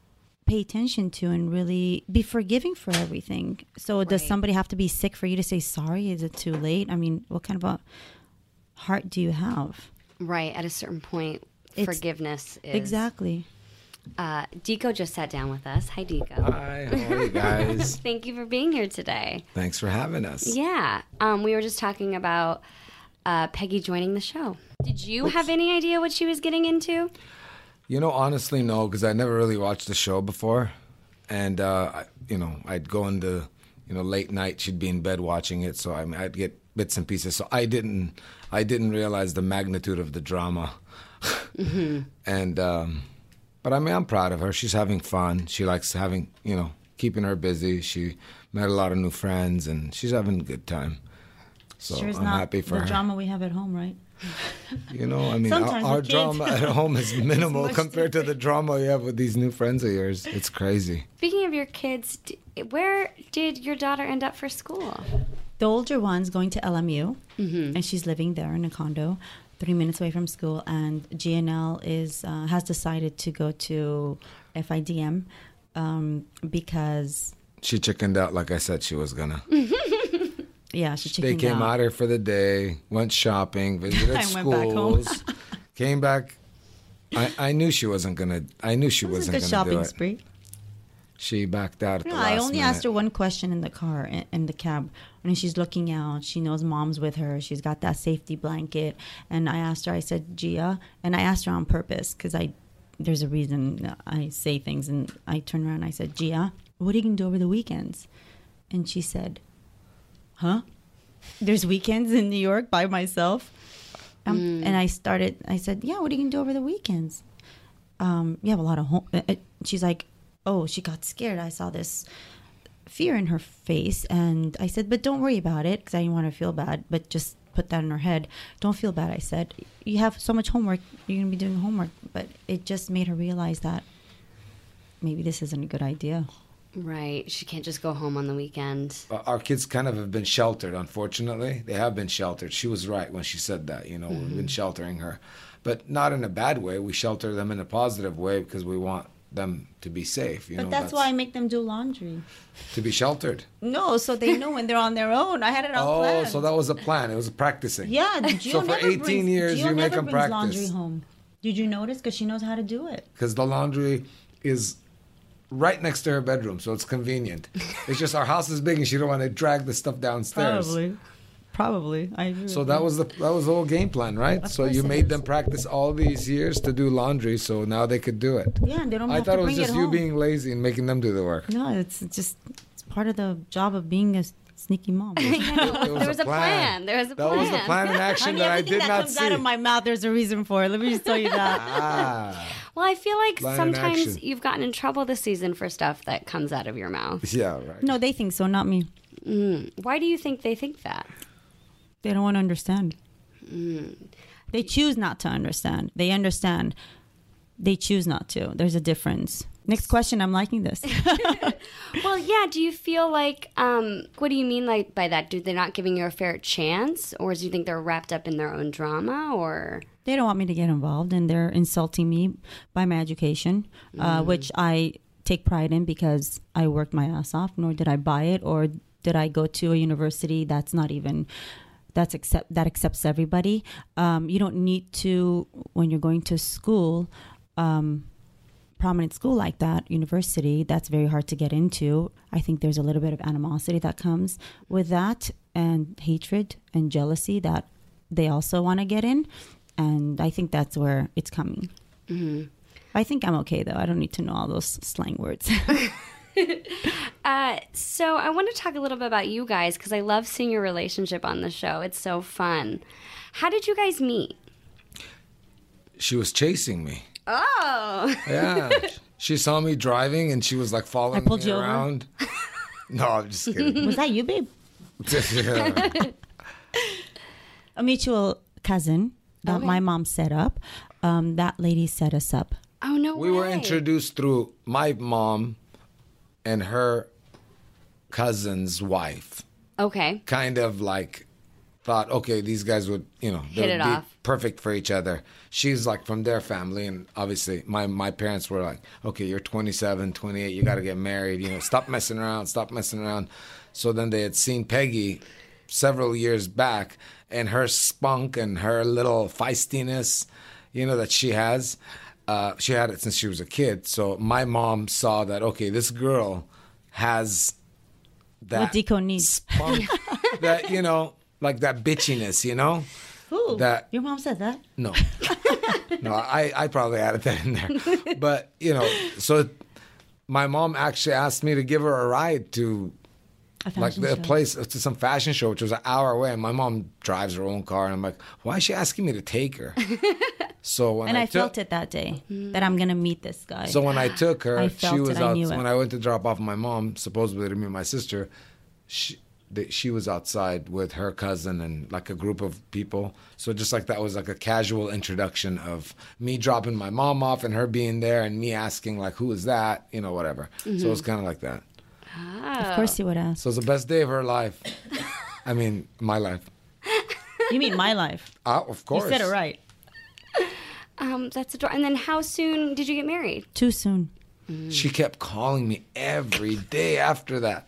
D: pay attention to and really be forgiving for everything. So does somebody have to be sick for you to say sorry? Is it too late? I mean, what kind of a heart do you have?
B: Right. At a certain point, forgiveness is...
D: Exactly.
B: Deco just sat down with us. Hi, Deco.
L: Hi, how are you guys?
B: Thank you for being here today.
L: Thanks for having us.
B: Yeah. We were just talking about Peggy joining the show. Did you have any idea what she was getting into?
L: You know, honestly, no, because I never really watched the show before. And, I'd go into, late night. She'd be in bed watching it. So I'd get bits and pieces. So I didn't realize the magnitude of the drama. Mm-hmm. And, but I mean, I'm proud of her. She's having fun. She likes having, keeping her busy. She met a lot of new friends, and she's having a good time. So
D: sure
L: I'm happy for her.
D: The drama we have at home, right?
L: Our drama at home is minimal compared to the drama you have with these new friends of yours. It's crazy.
B: Speaking of your kids, where did your daughter end up for school?
D: The older one's going to LMU, and she's living there in a condo, 3 minutes away from school. And GNL has decided to go to FIDM because...
L: She chickened out like I said she was gonna.
D: Yeah, she chickened out.
L: They came out here for the day, went shopping, visited schools, went back home. Came back. I knew she wasn't gonna. I knew she wasn't gonna
D: shopping
L: do it.
D: Spree.
L: She backed out at the last
D: I only
L: minute.
D: asked her one question in the car, in the cab. When she's looking out, she knows mom's with her. She's got that safety blanket. And I asked her, I said, Gia, and I asked her on purpose because there's a reason I say things. And I turned around and I said, Gia, what are you going to do over the weekends? And she said, huh? There's weekends in New York by myself? And I said, yeah, what are you going to do over the weekends? You have a lot of home. She's like, oh, she got scared. I saw this fear in her face. And I said, but don't worry about it because I didn't want to feel bad. But just put that in her head. Don't feel bad, I said. You have so much homework. You're going to be doing homework. But it just made her realize that maybe this isn't a good idea.
B: Right. She can't just go home on the weekend.
L: Our kids kind of have been sheltered, unfortunately. They have been sheltered. She was right when she said that, We've been sheltering her. But not in a bad way. We shelter them in a positive way because we want them to be safe.
D: But that's why I make them do laundry.
L: To be sheltered?
D: No, so they know when they're on their own. I had it all planned.
L: Oh, so that was a plan. It was practicing.
D: Yeah.
L: So for 18 years, you make them practice.
D: Laundry home. Did you notice? Because she knows how to do it.
L: Because the laundry is right next to her bedroom, so it's convenient. It's just our house is big and she don't want to drag the stuff downstairs.
D: Probably. I agree.
L: So that was the whole game plan, right? So you made them practice all these years to do laundry, so now they could do it.
D: Yeah, and they don't have to bring it home.
L: I thought it was just you being lazy and making them do the work.
D: No, it's part of the job of being a sneaky mom.
B: There was a plan.
L: That was the plan in action that I did not see.
D: Everything that comes out of my mouth, there's a reason for it. Let me just tell you that.
B: Well, I feel like
L: Plan in
B: sometimes
L: action.
B: you've gotten in trouble this season for stuff that comes out of your mouth.
L: Yeah, right.
D: No, they think so, not me.
B: Why do you think they think that?
D: They don't want to understand. They choose not to understand. They understand. They choose not to. There's a difference. Next question. I'm liking this.
B: Well, yeah. Do you feel like, what do you mean by that? Do they not giving you a fair chance? Or do you think they're wrapped up in their own drama? Or
D: they don't want me to get involved, and they're insulting me by my education, which I take pride in because I worked my ass off, nor did I buy it, or did I go to a university that's not even... that accepts everybody. You don't need to, when you're going to school, prominent school like that, university, that's very hard to get into. I think there's a little bit of animosity that comes with that, and hatred and jealousy that they also want to get in. And I think that's where it's coming. Mm-hmm. I think I'm okay, though. I don't need to know all those slang words.
B: So I want to talk a little bit about you guys because I love seeing your relationship on the show. It's so fun. How did you guys meet?
L: She was chasing me.
B: Oh.
L: Yeah. She saw me driving and she was like following me around. No, I'm just kidding.
D: Was that you, babe? A mutual cousin that my mom set up. That lady set us up.
B: Oh, no way.
L: We were introduced through my mom and her cousin's wife.
B: Okay.
L: Kind of like thought, okay, these guys would, they
B: Hit
L: would
B: it
L: be
B: off.
L: perfect for each other. She's like from their family, and obviously my parents were like, okay, you're 27, 28, you got to get married. Stop messing around. So then they had seen Peggy several years back, and her spunk and her little feistiness, that she has. She had it since she was a kid. So my mom saw that, okay, this girl has that
D: What Deco needs.
L: spunk, that, like that bitchiness,
D: Ooh,
L: that
D: your mom said that?
L: no. No, I probably added that in there. But, so my mom actually asked me to give her a ride to to some fashion show, which was an hour away. And my mom drives her own car. And I'm like, why is she asking me to take her? So when
D: I felt it that day that I'm going to meet this guy.
L: So when I took her,
D: I felt
L: she was
D: it, I
L: out.
D: knew it.
L: When I went to drop off my mom, supposedly to meet my sister, she was outside with her cousin and like a group of people. So just like that was like a casual introduction of me dropping my mom off and her being there and me asking like, who is that? Whatever. So it was kind of like that.
D: Of course you would ask.
L: So it was the best day of her life. I mean, my life.
D: You mean my life?
L: Of course.
D: You said it right.
B: That's adorable. And then how soon did you get married?
D: Too soon.
L: She kept calling me every day after that.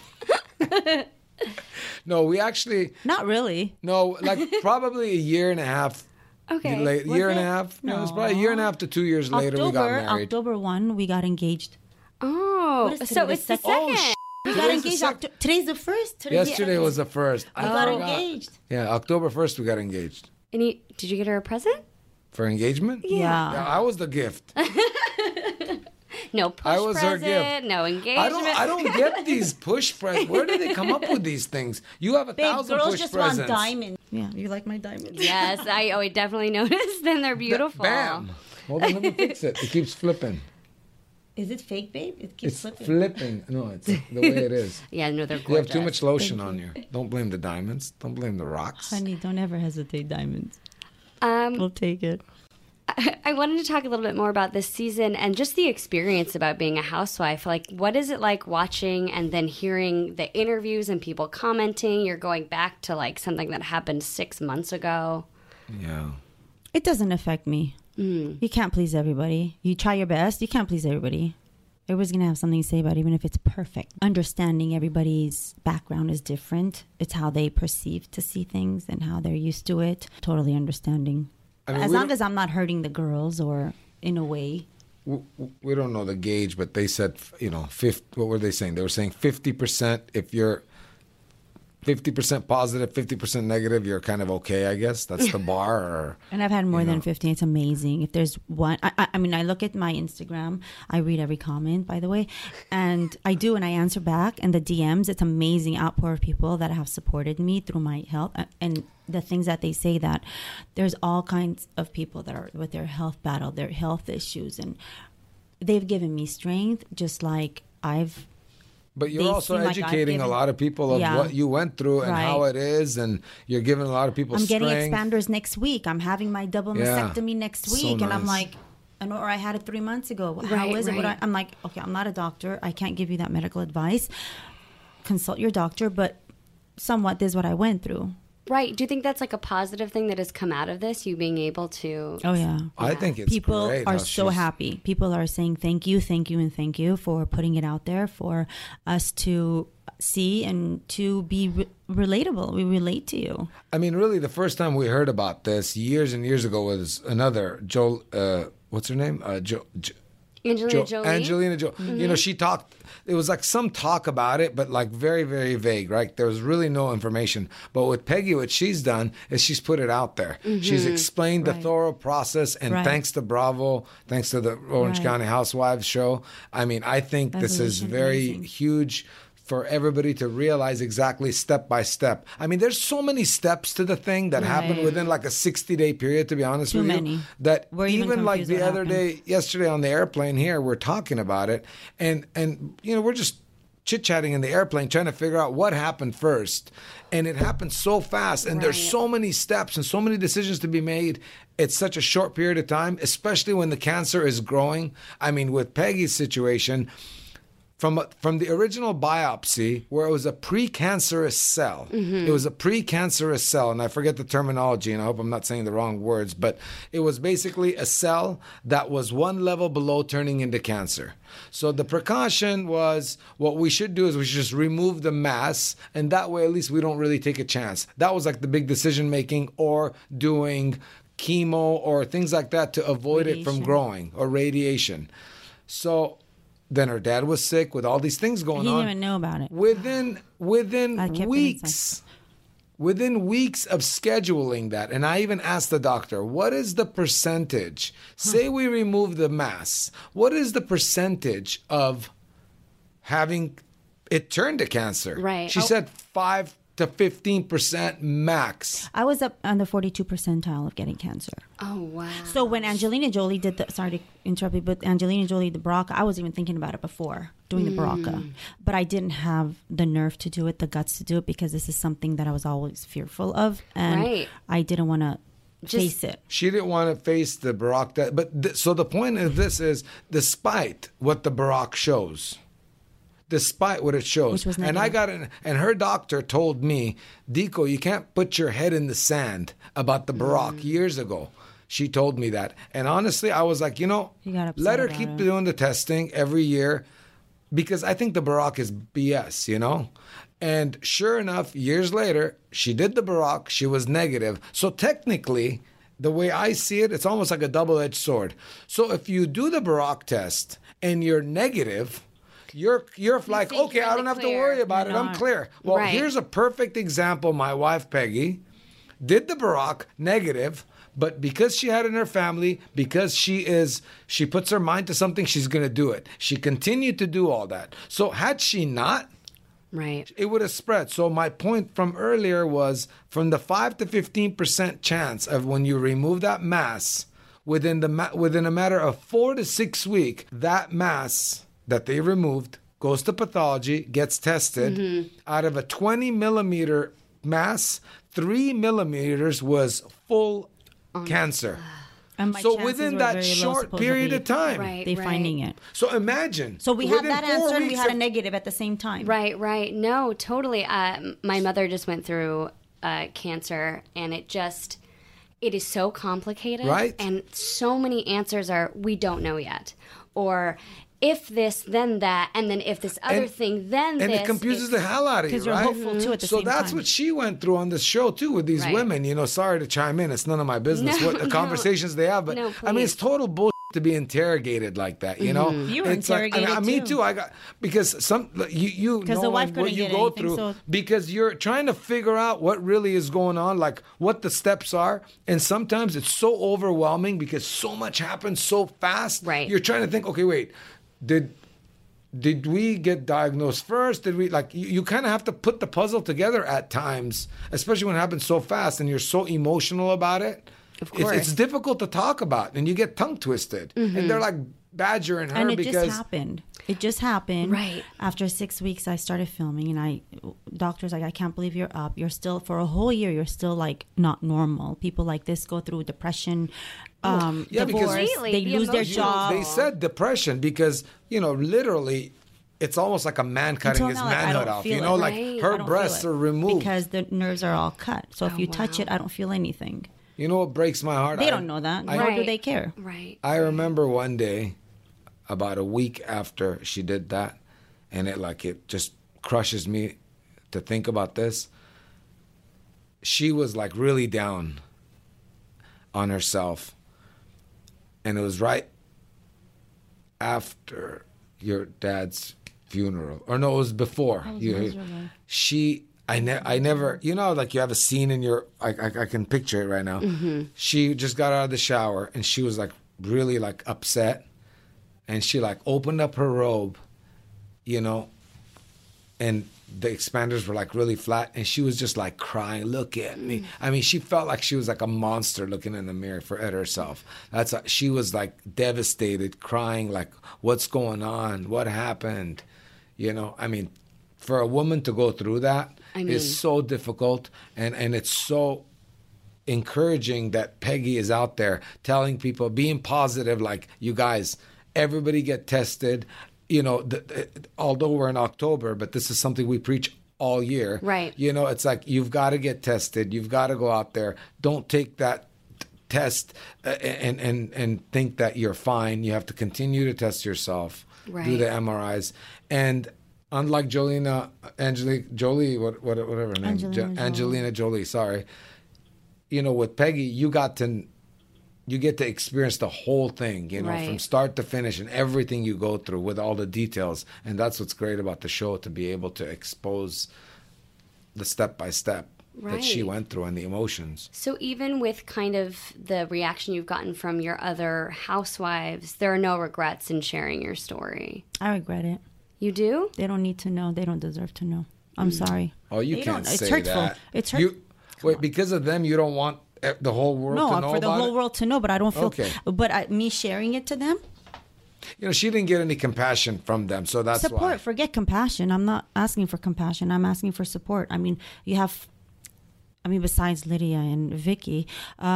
L: No, we actually...
D: Not really.
L: No, like probably a year and a half.
B: Okay.
L: Year and a half? No, it was probably a year and a half to 2 years later we got married.
D: October 1, we got engaged.
B: Oh,
D: What is
B: so
D: today,
B: it's the
D: the second?
B: second.
D: We got engaged. Today's the first.
L: Yesterday was the first.
D: We got engaged.
L: Yeah, October 1st we got engaged.
B: And did you get her a present?
L: For engagement?
D: Yeah.
L: I was the gift.
B: No push
L: I was her
B: present,
L: gift.
B: no engagement.
L: I don't get these push presents. Where do they come up with these things? You have 1,000
D: girls
L: push
D: just
L: presents.
D: want diamonds. Yeah, you like my diamonds?
B: Yes, I definitely noticed them. They're beautiful.
L: Bam. Hold on, let me fix it. It keeps flipping.
D: Is it fake, babe? It keeps
L: It's
D: flipping.
L: flipping. No, it's the way it is.
B: Yeah, no, they're
L: You
B: gorgeous.
L: have too much lotion on you. Don't blame the diamonds. Don't blame the rocks.
D: Honey, don't ever hesitate, diamonds.
B: Um,
D: We'll take it.
B: I wanted to talk a little bit more about this season and just the experience about being a housewife. Like, what is it like watching and then hearing the interviews and people commenting? You're going back to like something that happened 6 months ago.
L: Yeah.
D: It doesn't affect me. You can't please everybody. You try your best. You can't please everybody. Everybody's going to have something to say about it, even if it's perfect. Understanding everybody's background is different. It's how they perceive to see things and how they're used to it. Totally understanding.
L: I mean,
D: as
L: we
D: long
L: don't-
D: as I'm not hurting the girls or in a way.
L: We don't know the gauge, but they said, what were they saying? They were saying 50% if you're 50% positive, 50% negative, you're kind of okay, I guess. That's the bar.
D: And I've had more than 50. It's amazing. If there's one, I mean, I look at my Instagram. I read every comment, by the way. And I do, and I answer back. And the DMs, it's amazing outpour of people that have supported me through my health. And the things that they say, that there's all kinds of people that are with their health battle, their health issues. And they've given me strength, just like I've...
L: But you're
D: They
L: also
D: seem like I've
L: educating a
D: given-
L: lot of people of
D: Yeah.
L: what you went through and
D: Right.
L: how it is, and you're giving a lot of people
D: I'm
L: strength.
D: getting expanders next week. I'm having my double
L: Yeah.
D: mastectomy next
L: So
D: week. And I'm
L: nice.
D: like, or I had it 3 months ago. How
B: Right,
D: is it?
B: right.
D: I'm like, okay, I'm not a doctor. I can't give you that medical advice. Consult your doctor, but somewhat this is what I went through.
B: Right. Do you think that's like a positive thing that has come out of this? You being able to...
D: Oh, yeah.
L: I think it's
D: People
L: great
D: are
L: how
D: so
L: she's-
D: happy. People are saying thank you, and thank you for putting it out there for us to see and to be relatable. We relate to you.
L: I mean, really, the first time we heard about this years and years ago was another what's her name?
B: Angelina Jolie?
L: Angelina Jolie.
B: Mm-hmm.
L: She talked. It was like some talk about it, but like very, very vague, right? There was really no information. But with Peggy, what she's done is she's put it out there. She's explained the thorough process, and
D: Right.
L: thanks to Bravo, thanks to the Orange
D: Right.
L: County Housewives show, I mean, I think this is
D: Evolution,
L: very
D: amazing.
L: huge for everybody to realize exactly step by step. I mean, there's so many steps to the thing that happen
D: Right.
L: within like a 60-day period, to be honest
D: Too
L: with
D: many.
L: you. That
D: We're even
L: even like
D: confused
L: the
D: what
L: other
D: happened.
L: day, yesterday on the airplane here, we're talking about it, and we're just chit-chatting in the airplane trying to figure out what happened first. And it happened so fast, and there's so many steps and so many decisions to be made. It's such a short period of time, especially when the cancer is growing. I mean, with Peggy's situation, from the original biopsy, where it was a precancerous cell. It was a precancerous cell, and I forget the terminology, and I hope I'm not saying the wrong words, but it was basically a cell that was one level below turning into cancer. So the precaution was, what we should do is we should just remove the mass, and that way at least we don't really take a chance. That was like the big decision making, or doing chemo or things like that to avoid it from growing, or radiation. So then her dad was sick with all these things going on.
D: He didn't even know about it.
L: Within weeks of scheduling that, and I even asked the doctor, what is the percentage? Say we remove the mass. What is the percentage of having it turn to cancer?
B: Right.
L: She said 5 to 15% max.
D: I was up on the 42 percentile of getting cancer.
B: Oh, wow.
D: So when Angelina Jolie did sorry to interrupt you, but Angelina Jolie, the BRCA, I was even thinking about it before doing the BRCA. But I didn't have the nerve to do it, the guts to do it, because this is something that I was always fearful of. And I didn't want to face it.
L: She didn't want to face the BRCA. But so the point of this is, despite what the BRCA shows, despite what it shows. And I got in, and her doctor told me, Dico, you can't put your head in the sand about the BRCA years ago. She told me that. And honestly, I was like, let her keep doing the testing every year, because I think the BRCA is BS, And sure enough, years later, she did the BRCA. She was negative. So technically, the way I see it, it's almost like a double-edged sword. So if you do the BRCA test and you're negative, you're like, okay, I don't have to worry about it. I'm clear. Well, here's a perfect example. My wife, Peggy, did the BRCA negative, but because she had it in her family, because she puts her mind to something, she's going to do it. She continued to do all that. So had she not, it would have spread. So my point from earlier was, from the 5 to 15% chance of when you remove that mass, within a matter of 4 to 6 weeks, that mass that they removed goes to pathology, gets tested. Out of a 20 millimeter mass, 3 millimeters was full cancer.
D: And my
L: so
D: chances
L: within
D: were
L: that
D: very low,
L: short period of time,
D: they finding it.
L: So imagine.
D: So we had
L: within
D: that
L: 4
D: answer and we
L: weeks
D: had a
L: of-
D: negative at the same time.
B: Right. No, totally. My mother just went through cancer, and it is so complicated.
L: Right.
B: And so many answers are, we don't know yet. Or, if this, then that, and then if this other thing, then
L: and
B: this.
L: it confuses the hell out of you,
D: Because you're
L: right?
D: hopeful too at the
L: So
D: same
L: that's
D: time.
L: what she went through on this show too with these women. Sorry to chime in, it's none of my business what the conversations they have, but
B: No,
L: I mean, it's
B: please.
L: total bullshit to be interrogated like that. You know,
D: You were
L: It's like-
D: interrogated
L: me
D: too.
L: too. I got because you
D: Because the
L: know
D: wife
L: what
D: couldn't
L: you
D: get
L: go
D: anything,
L: through
D: so-
L: because you're trying to figure out what really is going on, like what the steps are, and sometimes it's so overwhelming because so much happens so fast.
B: Right.
L: You're trying to think, okay, wait, did we get diagnosed first? Did we you kind of have to put the puzzle together at times, especially when it happens so fast and you're so emotional about it.
B: Of course.
L: It's difficult to talk about, and you get tongue twisted. And they're like badgering her
D: And it
L: because
D: just happened. It just happened.
B: Right.
D: After 6 weeks, I started filming, and doctors like, I can't believe you're up. You're still, for a whole year, you're still like not normal. People like this go through depression,
L: yeah, because-
D: divorce.
B: Completely,
D: They
B: the
D: lose their
B: emotional-
D: job.
L: they said depression because literally. It's almost like a man cutting
D: Until
L: his
D: now, like, I
L: manhood
D: don't
L: off.
D: feel it.
L: Like
B: Right.
D: I
L: her
D: don't feel
L: breasts
D: it
L: are removed.
D: because the nerves are all cut. So if you touch
B: wow.
D: it, I don't feel anything.
L: You know what breaks my heart?
D: They don't know that, nor do
B: Right.
D: they care.
B: Right.
L: I remember one day, about a week after she did that, and it just crushes me to think about this. She was like really down on herself, and it was right after your dad's funeral, or no, it was before. I never, like you have a scene in your, I can picture it right now. She just got out of the shower and she was like really like upset, and she like opened up her robe, and the expanders were like really flat, and she was just like crying, look at me. I mean, she felt like she was like a monster looking in the mirror at herself. She was like devastated, crying like, what's going on? What happened? I mean, for a woman to go through that is so difficult, and it's so encouraging that Peggy is out there telling people, being positive, like, you guys, everybody get tested. you know, although we're in October, but this is something we preach all year.
B: Right.
L: You know, it's like you've got to get tested. You've got to go out there. Don't take that test and think that you're fine. You have to continue to test yourself.
B: Right.
L: Do the MRIs. And unlike Angelina Jolie, whatever her name, Angelina Jolie, sorry. You know, with Peggy, you get to experience the whole thing, you know,
B: Right.
L: from start to finish and everything you go through with all the details. And that's what's great about the show, to be able to expose the step by step that she
B: Right.
L: went through and the emotions.
B: So even with kind of the reaction you've gotten from your other housewives, there are no regrets in sharing your story.
D: I regret it.
B: You do?
D: They don't need to know. They don't deserve to know. I'm sorry.
L: Oh, you
D: They
L: can't
D: don't. It's
L: say
D: hurtful.
L: that.
D: It's hurtful.
L: Wait, because of them, you don't want the whole world to know
D: No, for the
L: about
D: whole
L: it?
D: world to know, but I don't feel.
L: Okay.
D: But me sharing it to them,
L: You know, she didn't get any compassion from them, so that's
D: support.
L: why.
D: Forget compassion. I'm not asking for compassion. I'm asking for support. I mean, you have. I mean, besides Lydia and Vicky,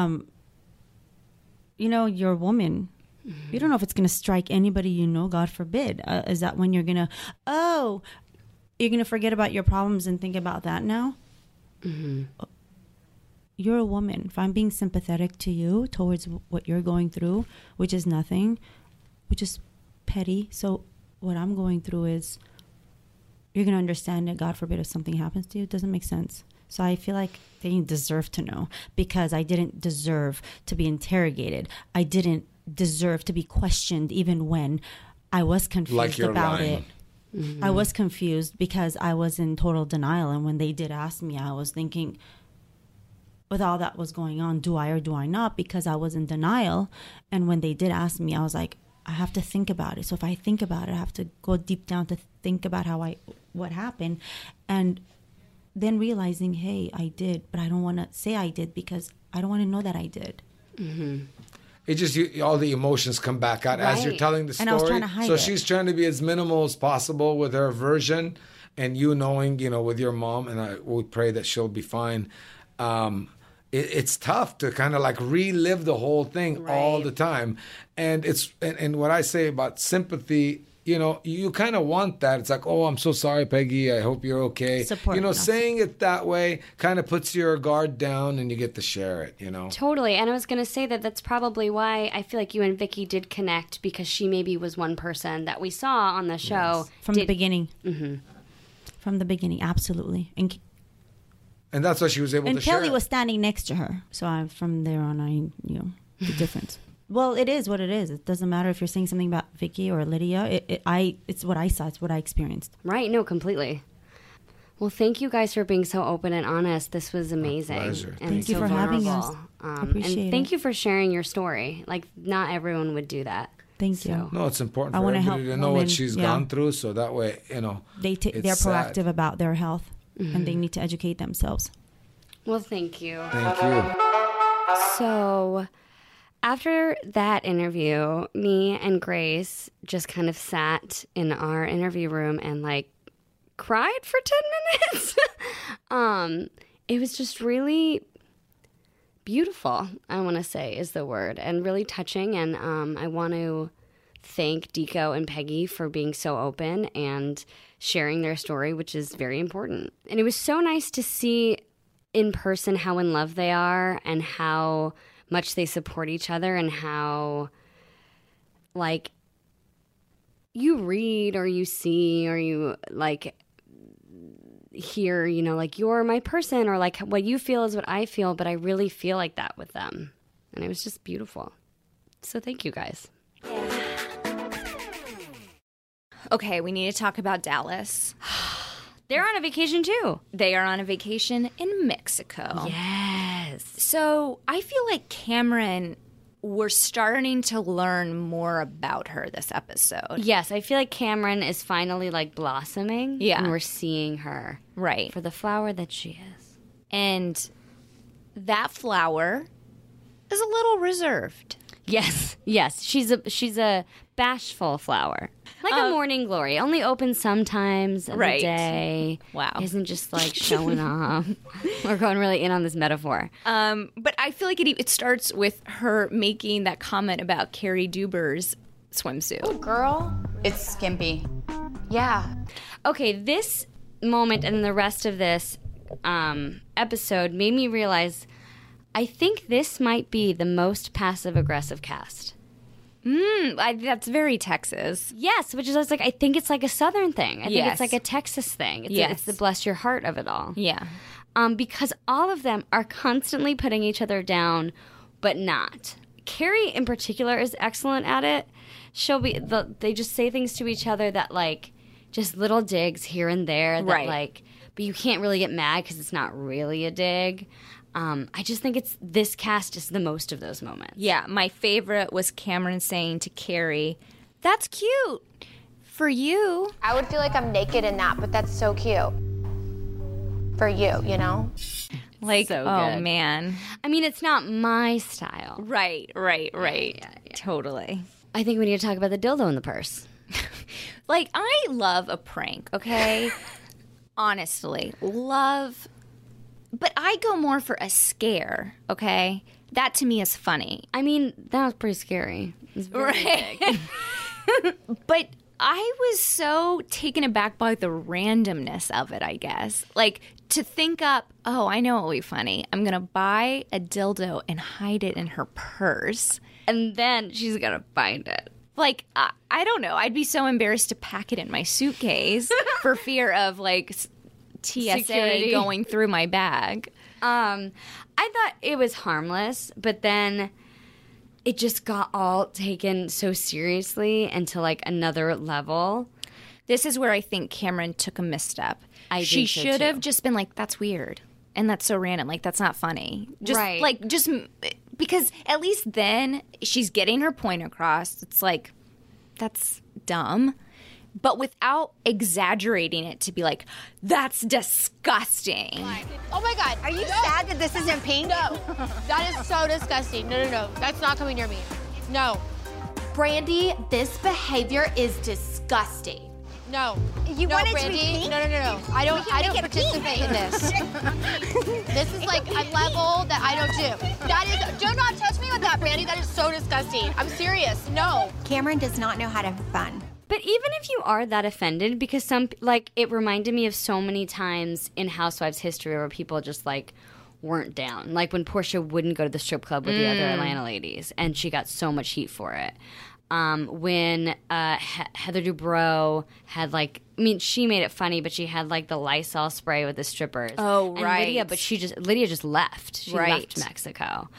D: you know, you're a woman.
B: Mm-hmm.
D: You don't know if it's going to strike anybody you know. God forbid. Is that when you're gonna? Oh, you're gonna forget about your problems and think about that now?
B: Mm-hmm.
D: You're a woman. If I'm being sympathetic to you towards what you're going through, which is nothing, which is petty. So what I'm going through is, you're going to understand it. God forbid if something happens to you. It doesn't make sense. So I feel like they didn't deserve to know, because I didn't deserve to be interrogated. I didn't deserve to be questioned even when I was confused
L: Like you're
D: about
L: lying.
D: it. Mm-hmm. I was confused because I was in total denial. And when they did ask me, I was thinking, with all that was going on, do I or do I not? Because I was in denial. And when they did ask me, I was like, I have to think about it. So if I think about it, I have to go deep down to think about what happened. And then realizing, hey, I did, but I don't want to say I did because I don't want to know that I did.
B: Mm-hmm.
L: It just, all the emotions come back out as you're
D: Right.
L: telling the story.
D: And I was trying to hide
L: so
D: it.
L: she's trying to be as minimal as possible with her version, and you knowing, you know, with your mom, and we pray that she'll be fine. It's tough to kind of like relive the whole thing all the time. And it's and what I say about sympathy, you know, you kind of want that. It's like, oh, I'm so sorry, Peggy. I hope you're okay.
D: Support,
L: you know,
D: no.
L: saying it that way kind of puts your guard down, and you get to share it, you know.
B: Totally. And I was going to say that that's probably why I feel like you and Vicky did connect, because she maybe was one person that we saw on the show.
D: From the beginning.
B: Mm-hmm.
D: From the beginning, absolutely.
L: And that's why she was able
D: And
L: to share
D: Kelly
L: it.
D: was standing next to her. So from there on, I knew the difference. Well, it is what it is. It doesn't matter if you're saying something about Vicky or Lydia. It's what I saw. It's what I experienced.
B: Right. No, completely. Well, thank you guys for being so open and honest. This was amazing.
L: pleasure.
B: And
D: Thank you
B: so
D: for having
B: vulnerable.
D: us. Appreciate
B: and thank
D: it.
B: you for sharing your story. Like, not everyone would do that.
D: Thank you.
L: No, it's important
D: I
L: for
D: wanna
L: everybody
D: help
L: to know
D: women,
L: what she's
D: yeah.
L: gone through, so that way, you know,
D: They're
L: it's sad.
D: proactive about their health, and they need to educate themselves.
B: Well, thank you.
L: Thank you.
B: So, after that interview, me and Grace just kind of sat in our interview room and like cried for 10 minutes. It was just really beautiful, I want to say is the word, and really touching. And I want to thank Deco and Peggy for being so open and sharing their story, which is very important. And it was so nice to see in person how in love they are and how much they support each other, and how, like, you read or you see or you, like, hear, you know, like, you're my person, or like what you feel is what I feel, but I really feel like that with them. And it was just beautiful. So thank you guys.
A: Okay, we need to talk about Dallas.
B: They're on a vacation too.
A: They are on a vacation in Mexico.
B: Yes.
A: So I feel like Cameron, we're starting to learn more about her this episode.
B: Yes, I feel like Cameron is finally like blossoming.
A: Yeah.
B: And we're seeing her.
A: Right.
B: For the flower that she is.
A: And that flower is a little reserved.
B: Yes, yes. She's a bashful flower. Like a morning glory. Only opens sometimes of the
A: Right.
B: day.
A: Wow.
B: Isn't just like showing off. We're going really in on this metaphor.
A: But I feel like it starts with her making that comment about Carrie Duber's swimsuit.
J: Girl,
M: It's skimpy.
B: Yeah. Okay, this moment and the rest of this episode made me realize I think this might be the most passive-aggressive cast.
A: That's very Texas.
B: Yes, which is I was like, I think it's like a Southern thing. I think
A: Yes.
B: it's like a Texas thing.
A: Yes.
B: It's the bless your heart of it all.
A: Yeah.
B: Because all of them are constantly putting each other down, but not. Carrie in particular is excellent at it. They just say things to each other that like just little digs here and there that
A: Right.
B: like, but you can't really get mad because it's not really a dig. I just think this cast is the most of those moments.
A: Yeah, my favorite was Cameron saying to Carrie, "That's cute for you."
N: I would feel like I'm naked in that, but that's so cute. For you, you know?
A: Like,
B: So
A: oh
B: good.
A: man.
B: I mean, it's not my style.
A: Right.
B: Yeah.
A: Totally.
B: I think we need to talk about the dildo in the purse.
A: Like, I love a prank, okay? Honestly, love. But I go more for a scare, okay? That to me is funny.
B: I mean, that was pretty scary. It was very big.
A: But I was so taken aback by the randomness of it, I guess. Like, to think up, oh, I know what will be funny. I'm going to buy a dildo and hide it in her purse.
B: And then she's going to find it.
A: Like, I don't know. I'd be so embarrassed to pack it in my suitcase for fear of, like, TSA
B: Security.
A: going through my bag.
B: I thought it was harmless, but then it just got all taken so seriously and to like another level.
A: This is where I think Cameron took a misstep. She
B: think so,
A: should have
B: too.
A: just been like, "That's weird," and that's so random. Like, that's not funny. Just
B: Right.
A: like just because at least then she's getting her point across. It's like that's dumb. But without exaggerating it to be like, that's disgusting.
N: Oh my God, are you sad that this isn't pink? No, that is so disgusting. No, that's not coming near me. No.
O: Brandy, this behavior is disgusting.
N: No.
O: You
N: no,
O: want it to be
N: Brandy.
O: pink?
N: No. I don't
O: make it
N: participate in this. This is like a level that I don't do. Do not touch me with that, Brandy. That is so disgusting. I'm serious. No.
O: Cameron does not know how to have fun.
B: But even if you are that offended, because it reminded me of so many times in Housewives history where people just like weren't down. Like when Portia wouldn't go to the strip club with the other Atlanta ladies, and she got so much heat for it. When Heather Dubrow had she made it funny, but she had like the Lysol spray with the strippers.
A: Oh,
B: and
A: right.
B: Lydia just left. She left Mexico.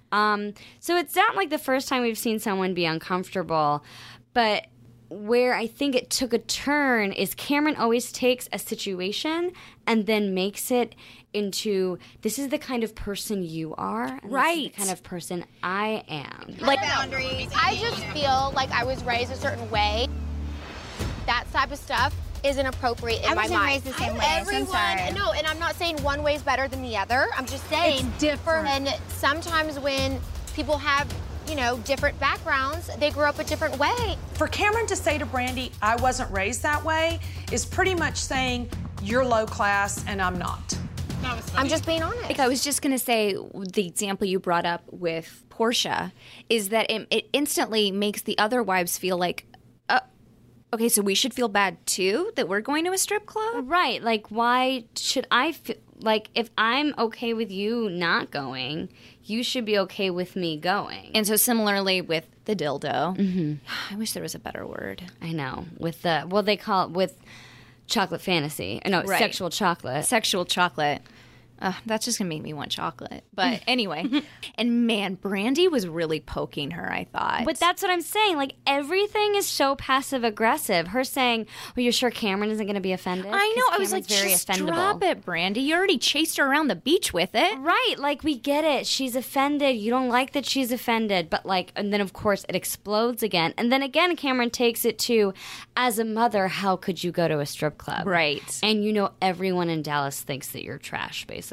B: So it's not like the first time we've seen someone be uncomfortable, but where I think it took a turn is Cameron always takes a situation and then makes it into, this is the kind of person you are, and this is the kind of person I am.
N: Like boundaries. I just feel like I was raised a certain way. That type of stuff is inappropriate in my mind.
O: I wasn't raised the same way, so I'm
N: Everyone,
O: sorry.
N: no, and I'm not saying one way is better than the other. I'm just saying
O: It's different.
N: And sometimes when people have, different backgrounds, they grew up a different way.
P: For Cameron to say to Brandy, I wasn't raised that way, is pretty much saying, you're low class and I'm not.
N: I'm just being honest.
A: Like, I was just going to say, the example you brought up with Portia is that it instantly makes the other wives feel like, okay, so we should feel bad too that we're going to a strip club?
B: Right. Like, why should I feel like if I'm okay with you not going, you should be okay with me going?
A: And so similarly with the dildo, I wish there was a better word.
B: I know. With they call it with chocolate fantasy. No,
A: Right.
B: sexual chocolate.
A: Sexual chocolate. That's just going to make me want chocolate. But anyway. And man, Brandy was really poking her, I thought.
B: But that's what I'm saying. Like, everything is so passive aggressive. Her saying, well, you're sure Cameron isn't going to be offended?
A: I know.
B: 'Cause
A: I was like,
B: Cameron's very
A: just
B: offendable.
A: drop it, Brandy. You already chased her around the beach with it.
B: Right. Like, we get it. She's offended. You don't like that she's offended. But, and then, of course, it explodes again. And then again, Cameron takes it to, as a mother, how could you go to a strip club?
A: Right.
B: And everyone in Dallas thinks that you're trash, basically.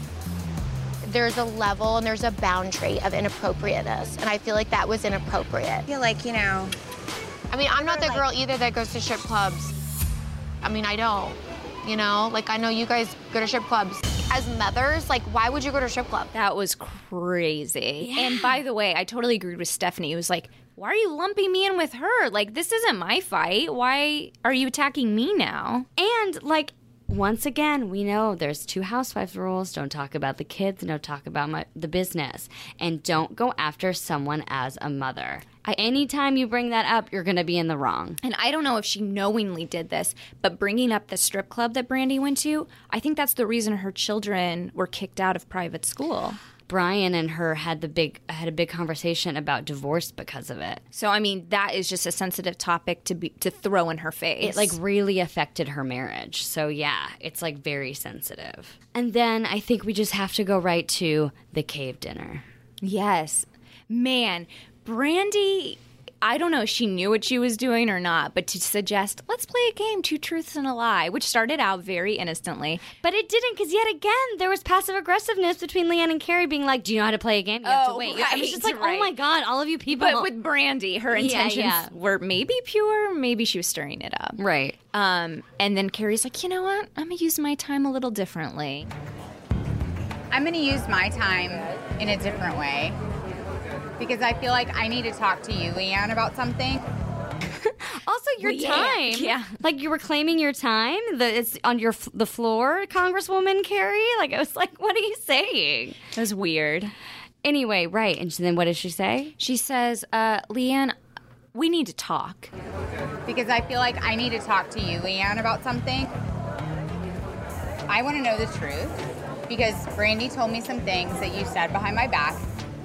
N: There's a level and there's a boundary of inappropriateness, and I feel like that was inappropriate.
O: I feel like,
N: I mean, I'm not the girl either that goes to strip clubs. I mean, I don't, I know you guys go to strip clubs. As mothers, why would you go to a strip club?
A: That was crazy. Yeah. And by the way, I totally agreed with Stephanie. It was like, why are you lumping me in with her? Like, this isn't my fight. Why are you attacking me now?
B: And, like, once again, we know there's 2 housewives rules. Don't talk about the kids, don't talk about the business. And don't go after someone as a mother. Anytime you bring that up, you're going to be in the wrong.
A: And I don't know if she knowingly did this, but bringing up the strip club that Brandy went to, I think that's the reason her children were kicked out of private school.
B: Brian and her had a big conversation about divorce because of it.
A: So, I mean, that is just a sensitive topic to throw in her face.
B: It, like, really affected her marriage. So, yeah, it's, like, very sensitive. And then I think we just have to go right to the cave dinner.
A: Yes. Man, Brandy, I don't know if she knew what she was doing or not, but to suggest, let's play a game, 2 truths and a lie, which started out very innocently.
B: But it didn't, because yet again, there was passive aggressiveness between Leanne and Carrie being like, do you know how to play a game? You have to wait. I was just like, oh my God, all of you people.
A: But with Brandy, her intentions were maybe pure, maybe she was stirring it up.
B: Right.
A: And then Carrie's like, you know what? I'm going to use my time a little differently.
M: I'm going to use my time in a different way. Because I feel like I need to talk to you, Leanne, about something.
B: Also, your time.
A: Yeah.
B: Like, you were claiming your time. It's on the floor, Congresswoman Carrie. Like, I was like, what are you saying?
A: That was weird.
B: Anyway, right. And then what does she say?
A: She says, Leanne, we need to talk.
M: Because I feel like I need to talk to you, Leanne, about something. I want to know the truth. Because Brandy told me some things that you said behind my back.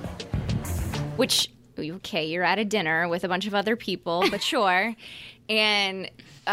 A: Which, okay, you're at a dinner with a bunch of other people, but sure. And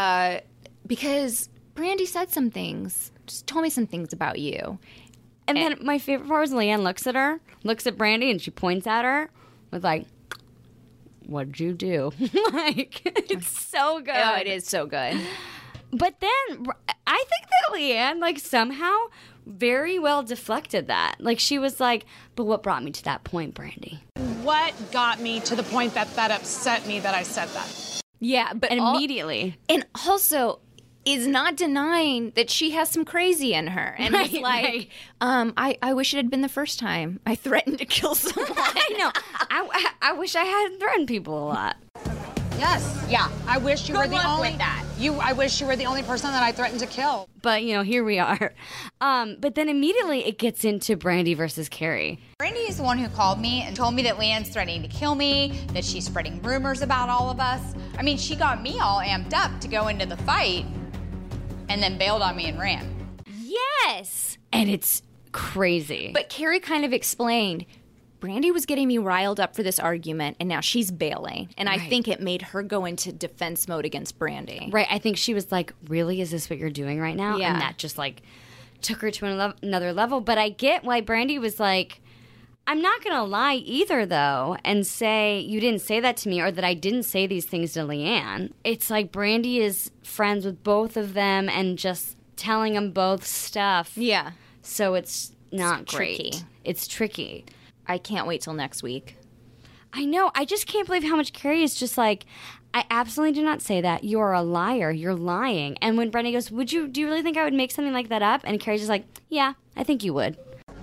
A: because Brandy said some things, just told me some things about you.
B: And then my favorite part was Leanne looks at Brandy, and she points at her with like, what'd you do? Like, it's so good.
A: Oh, it is so good.
B: But then I think that Leanne, like, somehow very well deflected that. Like, she was like, but what brought me to that point, Brandy?
P: What got me to the point that upset me that I said that?
A: Yeah, but
B: immediately.
A: And also is not denying that she has some crazy in her. And was like, I wish it had been the first time I threatened to kill someone.
B: I know. I wish I hadn't threatened people a lot.
P: Yes. Yeah. I wish you were the only that. I wish you were the only person that I threatened to kill.
B: But, you know, here we are. But then immediately it gets into Brandy versus Carrie.
M: Brandy is the one who called me and told me that Leanne's threatening to kill me, that she's spreading rumors about all of us. I mean, she got me all amped up to go into the fight and then bailed on me and ran.
A: Yes.
B: And it's crazy.
A: But Carrie kind of explained, Brandy was getting me riled up for this argument, and now she's bailing. And I think it made her go into defense mode against Brandy.
B: Right. I think she was like, really? Is this what you're doing right now?
A: Yeah.
B: And that just, like, took her to another level. But I get why Brandy was like, I'm not going to lie either, though, and say you didn't say that to me or that I didn't say these things to Leanne. It's like Brandy is friends with both of them and just telling them both stuff.
A: Yeah.
B: So it's not great.
A: Tricky.
B: It's tricky.
A: I can't wait till next week.
B: I know. I just can't believe how much Carrie is just like, I absolutely do not say that. You're a liar. You're lying. And when Brandy goes, do you really think I would make something like that up? And Carrie's just like, yeah, I think you would.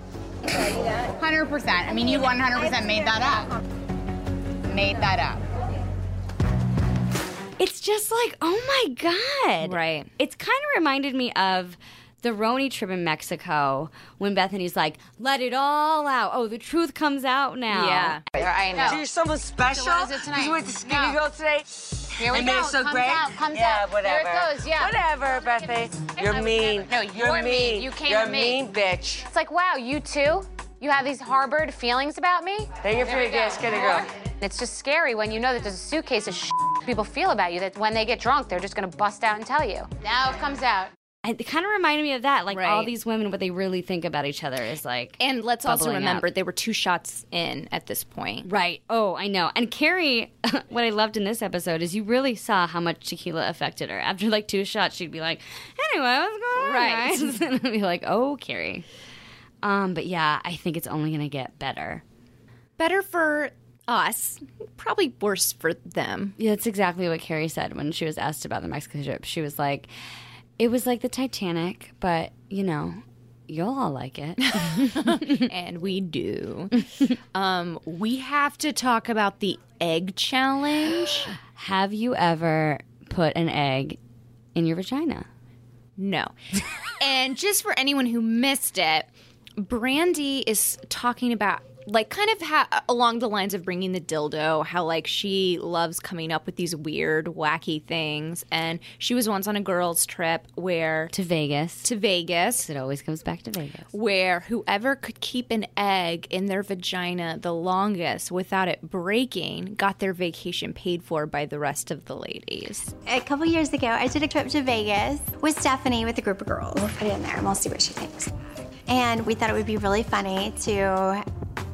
M: 100%. I mean, you 100% made that up. Made that up.
B: It's just like, oh my God.
A: Right.
B: It's kind of reminded me of the Roni trip in Mexico when Bethany's like, let it all out. Oh, the truth comes out now.
A: Yeah.
M: I know.
I: So you're someone special?
M: So what is it tonight?
I: You with the skinny girl today?
M: Here we
I: and
M: go.
I: They're so
M: comes
I: great?
M: out. Comes
I: yeah,
M: out.
I: whatever.
M: There it goes. Yeah.
I: Whatever, Bethany. You're mean.
N: No, you're mean. You came
I: You're
N: to me.
I: a mean bitch.
N: It's like, wow, you too? You have these harbored feelings about me?
I: Thank you for your gift, skinny girl.
N: It's just scary when you know that there's a suitcase of people feel about you that when they get drunk, they're just gonna bust out and tell you. Now it comes out.
B: It kind of reminded me of that. Like,
A: Right.
B: all these women, what they really think about each other is like.
A: And let's also
B: bubbling
A: remember
B: up.
A: they were 2 shots in at this point.
B: Right. Oh, I know. And Carrie, what I loved in this episode is you really saw how much tequila affected her. After like 2 shots, she'd be like, anyway, what's going on,
A: Right.
B: guys? And I'd be like, oh, Carrie. But yeah, I think it's only going to get better.
A: Better for us, probably worse for them.
B: Yeah, that's exactly what Carrie said when she was asked about the Mexican trip. She was like, it was like the Titanic, but, you know, you'll all like it.
A: And we do. We have to talk about the egg challenge.
B: Have you ever put an egg in your vagina?
A: No. And just for anyone who missed it, Brandy is talking about, like, kind of along the lines of bringing the dildo, how, like, she loves coming up with these weird, wacky things. And she was once on a girls' trip where...
B: To Vegas.
A: It
B: always comes back to Vegas.
A: Where whoever could keep an egg in their vagina the longest without it breaking got their vacation paid for by the rest of the ladies.
O: A couple years ago, I did a trip to Vegas with Stephanie with a group of girls. We'll put it in there and we'll see what she thinks. And we thought it would be really funny to...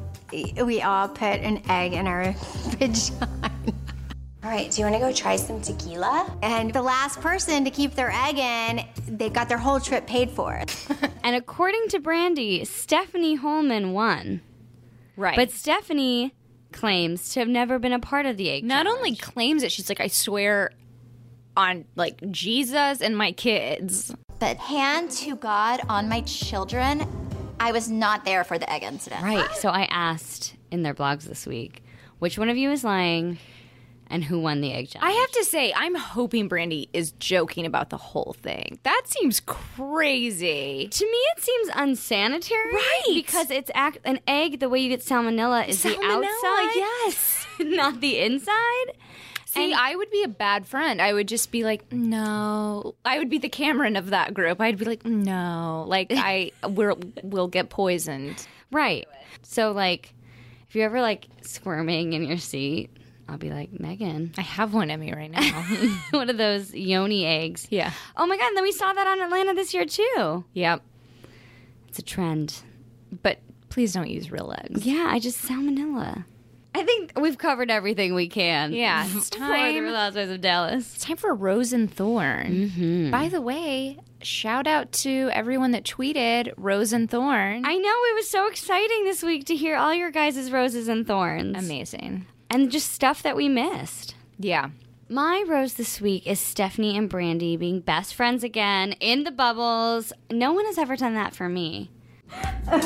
O: We all put an egg in our vagina. All right, do you want to go try some tequila? And the last person to keep their egg in, they got their whole trip paid for.
B: And according to Brandy, Stephanie Holman won.
A: Right.
B: But Stephanie claims to have never been a part of the egg
A: Not
B: challenge.
A: only claims it, she's like, I swear on, like, Jesus and my kids.
O: But hand to God on my children, I was not there for the egg incident.
B: Right. So I asked in their blogs this week, which one of you is lying and who won the egg challenge?
A: I have to say, I'm hoping Brandy is joking about the whole thing. That seems crazy.
B: To me, it seems unsanitary.
A: Right.
B: Because it's an egg, the way you get salmonella is the outside.
A: Yes.
B: Not the inside.
A: See, I would be a bad friend. I would just be like, no. I would be the Cameron of that group. I'd be like, no. Like, we'll get poisoned.
B: Right. So, like, if you're ever, like, squirming in your seat, I'll be like, Megan.
A: I have one in me right now.
B: One of those yoni eggs.
A: Yeah.
B: Oh, my God. And then we saw that on Atlanta this year, too.
A: Yep.
B: It's a trend.
A: But please don't use real eggs.
B: Yeah, salmonella. I think we've covered everything we can.
A: Yeah, it's time.
B: For the Real Housewives of Dallas.
A: It's time for Rose and Thorn.
B: Mm-hmm.
A: By the way, shout out to everyone that tweeted Rose and Thorn.
B: I know, it was so exciting this week to hear all your guys' roses and thorns.
A: Amazing.
B: And just stuff that we missed.
A: Yeah.
B: My rose this week is Stephanie and Brandy being best friends again in the bubbles. No one has ever done that for me.
O: I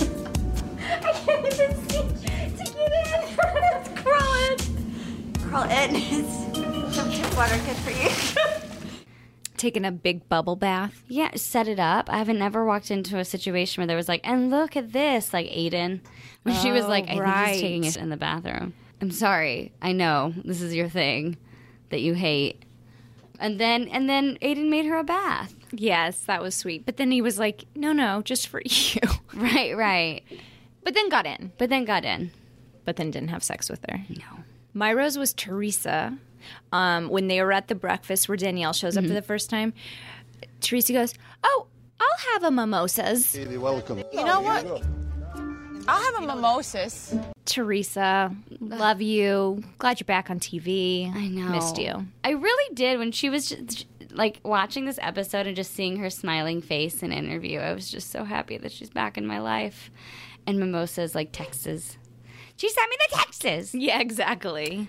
O: can't even see to get in. It's crawling. Crawl in. Some tip water good for you.
A: Taking a big bubble bath.
B: Yeah, set it up. I haven't never walked into a situation where there was like, and look at this, like Aiden. When she was like, I think he's taking it in the bathroom. I'm sorry. I know this is your thing that you hate. And then Aiden made her a bath.
A: Yes, that was sweet. But then he was like, no, just for you.
B: Right.
A: But then got in.
B: But then didn't have sex with her.
A: No. My rose was Teresa. When they were at the breakfast where Danielle shows up for the first time, Teresa goes, oh, I'll have a mimosas.
Q: You're welcome.
F: You know what? I'll have a mimosas.
A: Teresa, love you. Glad you're back on TV.
B: I know.
A: Missed you.
B: I really did. When she was just, like watching this episode and just seeing her smiling face in interview, I was just so happy that she's back in my life. And mimosas, like Texas. She sent me the Texas.
A: Yeah, exactly.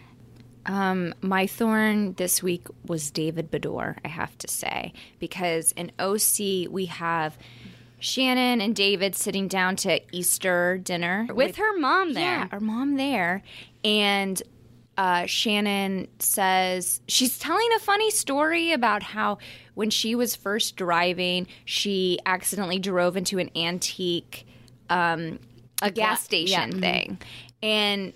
A: My thorn this week was David Beador, I have to say, because in OC we have Shannon and David sitting down to Easter dinner
B: with her mom there.
A: Yeah, her mom there. And Shannon says she's telling a funny story about how when she was first driving, she accidentally drove into an antique a gas station thing. And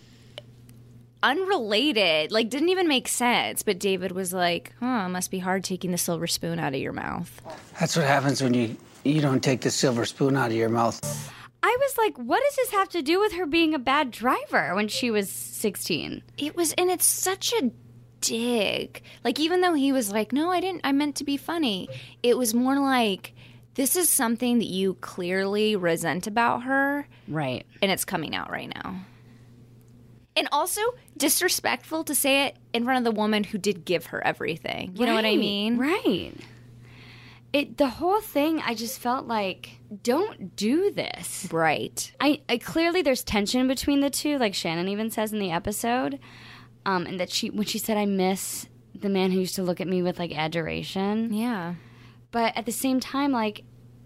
A: unrelated, like didn't even make sense. But David was like, it must be hard taking the silver spoon out of your mouth.
R: That's what happens when you don't take the silver spoon out of your mouth.
B: I was like, what does this have to do with her being a bad driver when she was 16?
A: And it's such a dig. Like, even though he was like, no, I meant to be funny. It was more like, this is something that you clearly resent about her.
B: Right.
A: And it's coming out right now. And also disrespectful to say it in front of the woman who did give her everything. You know what I mean?
B: Right. The whole thing, I just felt like, don't do this.
A: Right.
B: I clearly there's tension between the two, like Shannon even says in the episode, and that when she said, I miss the man who used to look at me with like adoration.
A: Yeah.
B: But at the same time, like,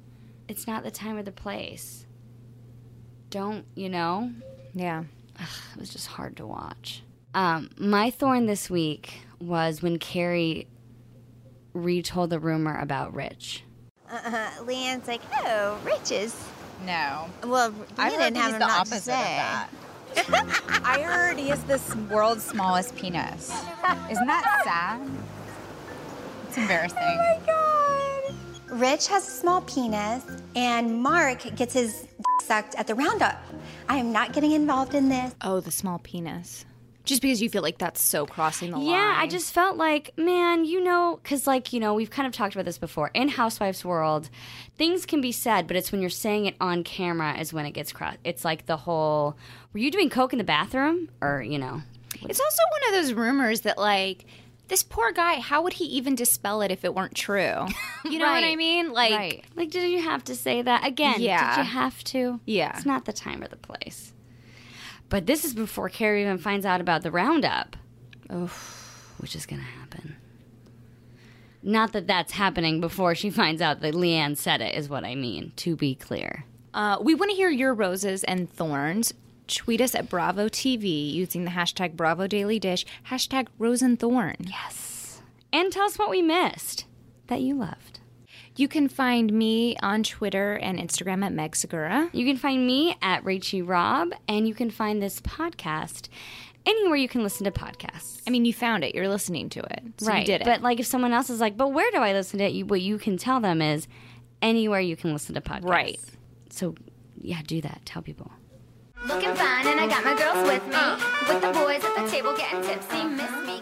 B: it's not the time or the place. Don't, you know?
A: Yeah.
B: It was just hard to watch. My thorn this week was when Carrie retold the rumor about Rich.
O: Leanne's like, oh, Rich is...
Q: No.
O: Well,
Q: I
O: you
Q: heard
O: didn't have
Q: he's
O: him
Q: the
O: not
Q: opposite
O: to say.
Q: of that. I heard he is the world's smallest penis. Isn't that sad? It's embarrassing.
O: Oh my God. Rich has a small penis, and Mark gets his sucked at the roundup. I am not getting involved in this.
A: Oh, the small penis. Just because you feel like that's so crossing the line.
B: Yeah, I just felt like, man, you know, because, like, you know, we've kind of talked about this before. In Housewives world, things can be said, but it's when you're saying it on camera is when it gets crossed. It's like the whole, were you doing coke in the bathroom? Or, you know.
A: It's also one of those rumors that, like, this poor guy, how would he even dispel it if it weren't true? You know what I mean? Like,
B: Like, did you have to say that? Again,
A: Yeah.
B: did you have to?
A: Yeah.
B: It's not the time or the place. But this is before Carrie even finds out about the roundup. Which is going to happen. Not that that's happening before she finds out that Leanne said it, is what I mean, to be clear.
A: we want to hear your roses and thorns. Tweet us at Bravo TV using the hashtag Bravo Daily Dish, hashtag Rose and Thorn.
B: Yes. And tell us what we missed that you loved.
A: You can find me on Twitter and Instagram at Meg Segura.
B: You can find me at Rachie Rob, and you can find this podcast anywhere you can listen to podcasts.
A: I mean, you found it. You're listening to it. So
B: right.
A: You did it.
B: But like if someone else is like, but where do I listen to it? What you can tell them is anywhere you can listen to podcasts.
A: Right.
B: So, yeah, do that. Tell people.
G: Looking fine, and I got my girls with me. With the boys at the table getting tipsy. Miss me.